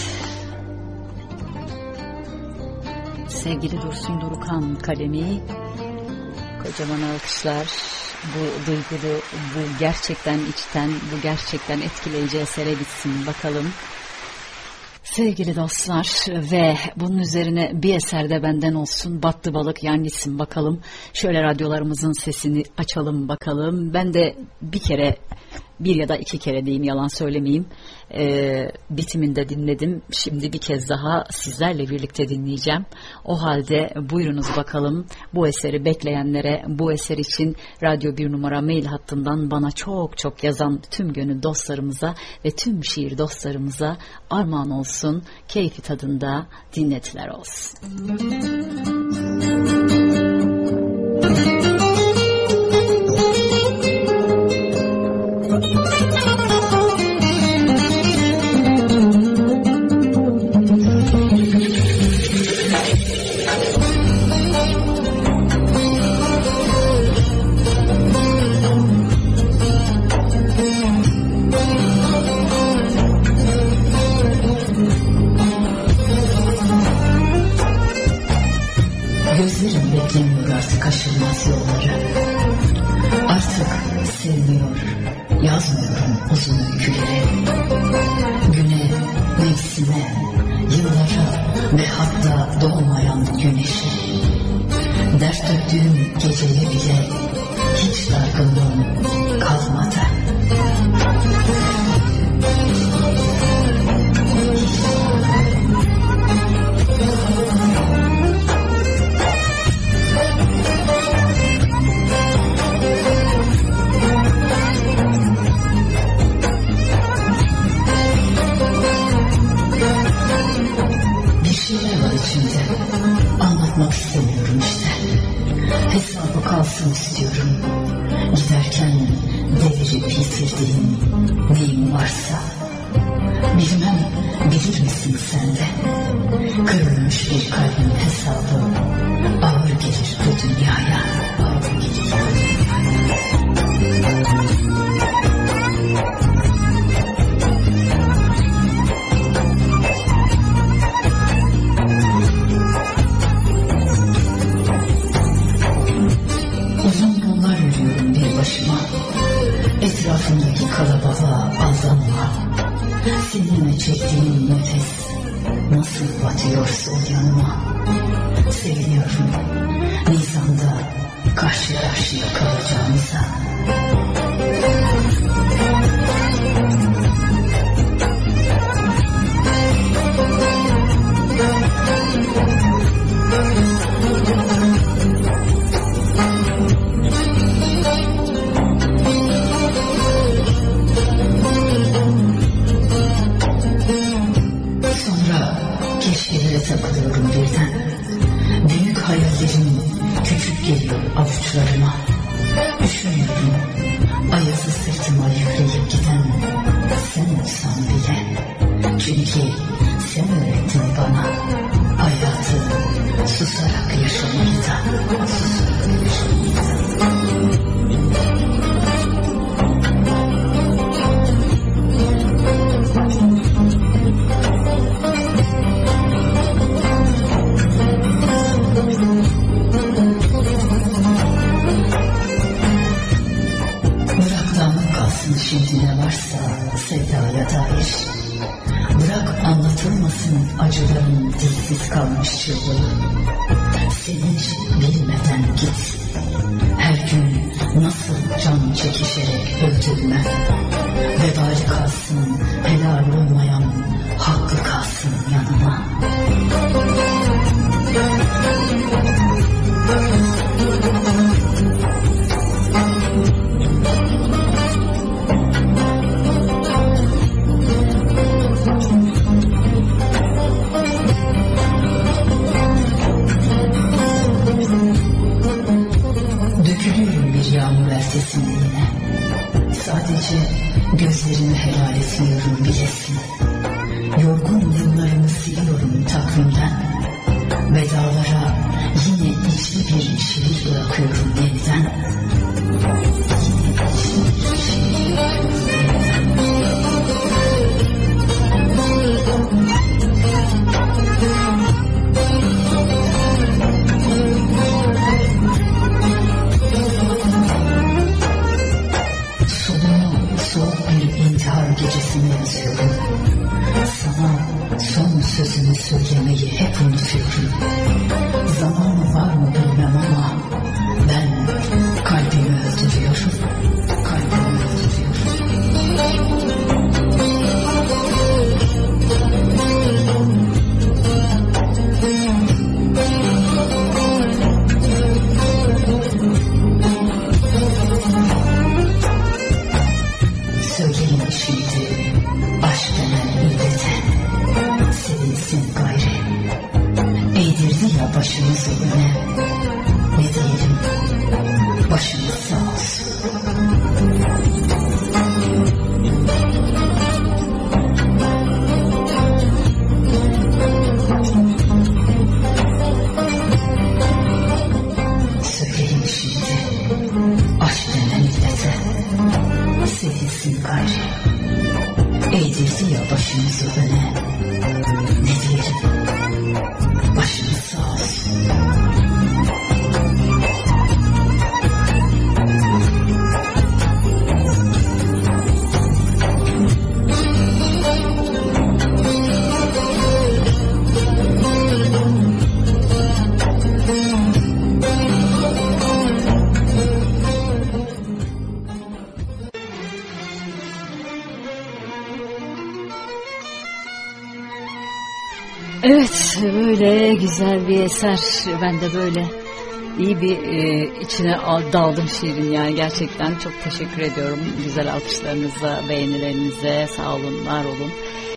Sevgili Dursun Durukan kalemi, kocaman alkışlar. Bu duygulu, bu gerçekten içten, bu gerçekten etkileyici esere bitsin bakalım. Sevgili dostlar, ve bunun üzerine bir eser de benden olsun. Battı balık yan gitsin bakalım. Şöyle radyolarımızın sesini açalım bakalım. Ben de bir ya da iki kere diyeyim, yalan söylemeyeyim. Bitiminde dinledim. Şimdi bir kez daha sizlerle birlikte dinleyeceğim. O halde buyurunuz bakalım. Bu eseri bekleyenlere, bu eser için Radyo 1 numara mail hattından bana çok çok yazan tüm gönül dostlarımıza ve tüm şiir dostlarımıza armağan olsun. Keyfi tadında dinletiler olsun. Gözlerim beklemiyor artık aşılmaz yolları. Artık sevmiyor, yazmıyorum uzun öyküleri. Güne, mevsime, yıllara ve hatta doğmayan güneşe. Dert döktüğüm geceye bile hiç dargınlığım kalmadı. Anlatmak istemiyorum işte. Hesabı kalsın istiyorum. Giderken devirip yitirdiğim neyim varsa. Bilmem bilir misin sen de? Kırılmış bir kalbin hesabı ağır gelir bu dünyaya. Ağır gelir bu dünyaya. Etrafındaki kalabalığa aldanma. Seninle çektiğim nefes nasıl batıyor sol yanıma. Seviniyorum Nisan'da karşı karşıya kalacağımıza. Takılıyorum birden. Büyük hayallerim küçük geliyor avuçlarıma. Düşünüyorum ayazı sırtıma yükleyip giden sen olsan bile. çünkü sen öğrettin bana hayatı susarak yaşamayı da, susarak yaşamayı da. Şimdi ne varsa sevdaya dair, bırak anlatılmasın acıların dilsiz kalmış çığlığı. Sevinç bilmeden git, her gün nasıl can çekişerek öldürme. Vebali kalsın helal olmayan, hakkı kalsın yanıma. Sadece gözlerimi helal etmiyorum bilesin. Yorgun yıllarımı siliyorum takvimden. Vedalara yine içli bir şiir bırakıyorum yeniden. Gecesini yazıyorum. Sana son sözümü söylemeyi hep unutuyorum. Zaman var mı bilmem ama ben kalbimi öldürüyorum. Kalbimi öldürüyorum. Söyleyin şimdi aşk denen illete, sevilsin gayri. Eğdirdi ya başımızı öne, ne diyelim, başımız sağ olsun. Söyleyin şimdi aşk denen illete, sevilsin gayri. Eğdirdi ya başımızı öne, ne diyelim, başımız sağ olsun. Evet, böyle güzel bir eser. Ben de böyle iyi bir içine daldım şiirin, yani gerçekten çok teşekkür ediyorum. Güzel alkışlarınıza, beğenilerinize sağ olun, var olun.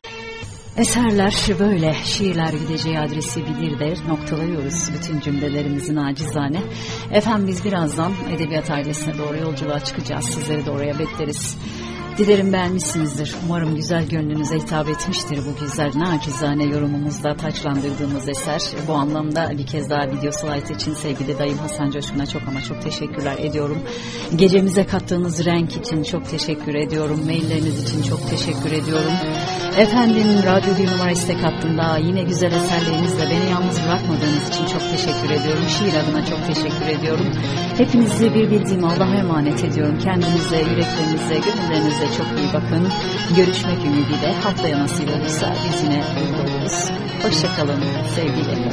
Eserler böyle, şiirler gideceği adresi bilir der, noktalıyoruz bütün cümlelerimizi nacizane. Efendim biz birazdan edebiyat ailesine doğru yolculuğa çıkacağız, sizleri de oraya bekleriz. Dilerim beğenmişsinizdir. Umarım güzel gönlünüze hitap etmiştir bu güzel nacizane yorumumuzda taçlandırdığımız eser. Bu anlamda bir kez daha video slide için sevgili dayım Hasan Coşkun'a çok ama çok teşekkürler ediyorum. Gecemize kattığınız renk için çok teşekkür ediyorum. Mailleriniz için çok teşekkür ediyorum. Efendim Radyo 1 numara istek hattında yine güzel eserlerinizle beni yalnız bırakmadığınız için çok teşekkür ediyorum. Şiir adına çok teşekkür ediyorum. Hepinizi bir bildiğim Allah'a emanet ediyorum. Kendinize, yüreklerinize, gönüllerinize çok iyi bakın. Görüşmek ümidiyle, haftaya nasip olursa biz yine burada oluruz. Hoşçakalın sevgiyle.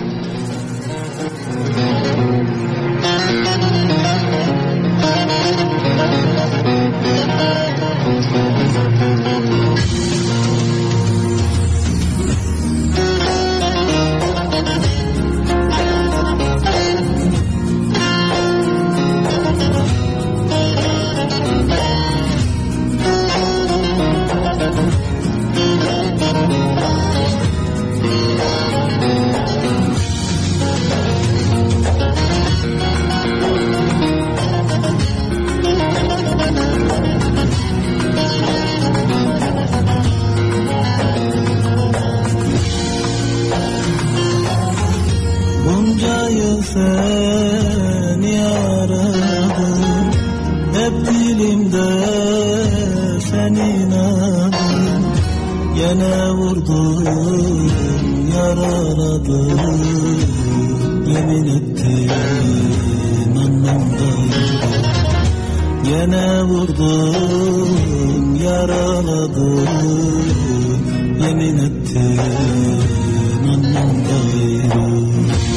Thank you. seni aradım, hep dilimde senin adın. Gene vurdum, yaraladım, yemin ettim anlamdaydım. Gene vurdum, yaraladım, yemin ettim anlamdaydım.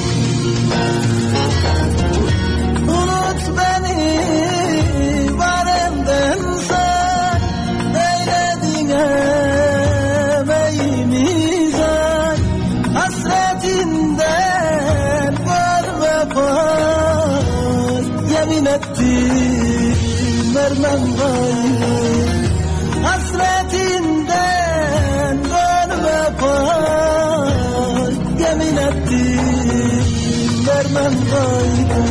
Unut beni varenden sen, eyledin emeğimizden. Hasretinden var vefat, yemin ettim vermem gayrı. Hasretinden var vefat, yemin ettim vermem gayrı.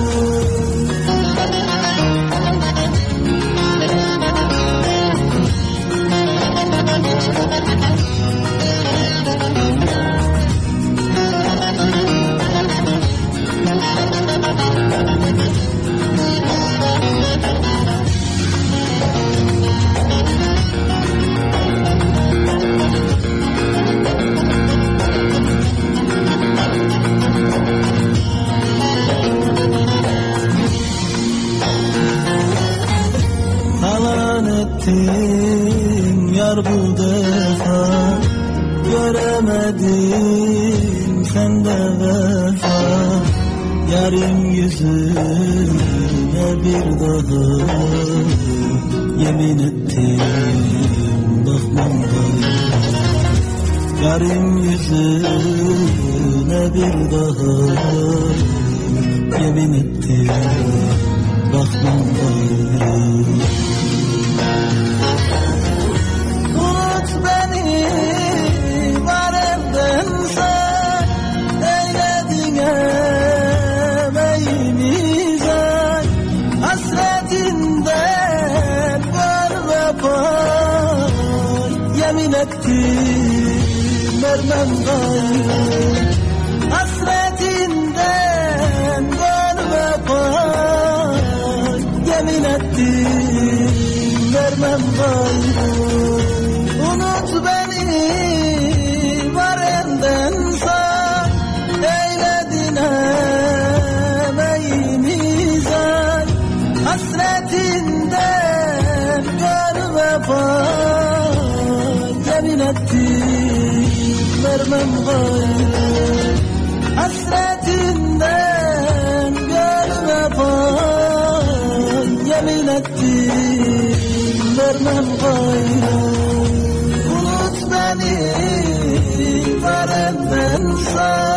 Talan ettin yar bu defa, göremedim sende vefa. Yarın yüzüne bir daha, yemin ettim bakmam gayrı. Yarın yüzüne bir daha, yemin ettim bakmam gayrı. Unut beni var evden sen, eyledin emeğimizden. Hasretinden var vefat, yemin ettim vermem gayrı. Hasretinden var vefat, yemin ettim vermem gayrı. Unut beni var elden sen, eyledin emeğimizden. Hasretinden var vefat, yemin ettim vermem gayrı. Hasretinden var vefat, yemin ettim vermem gayrı. Unut beni var elden sen.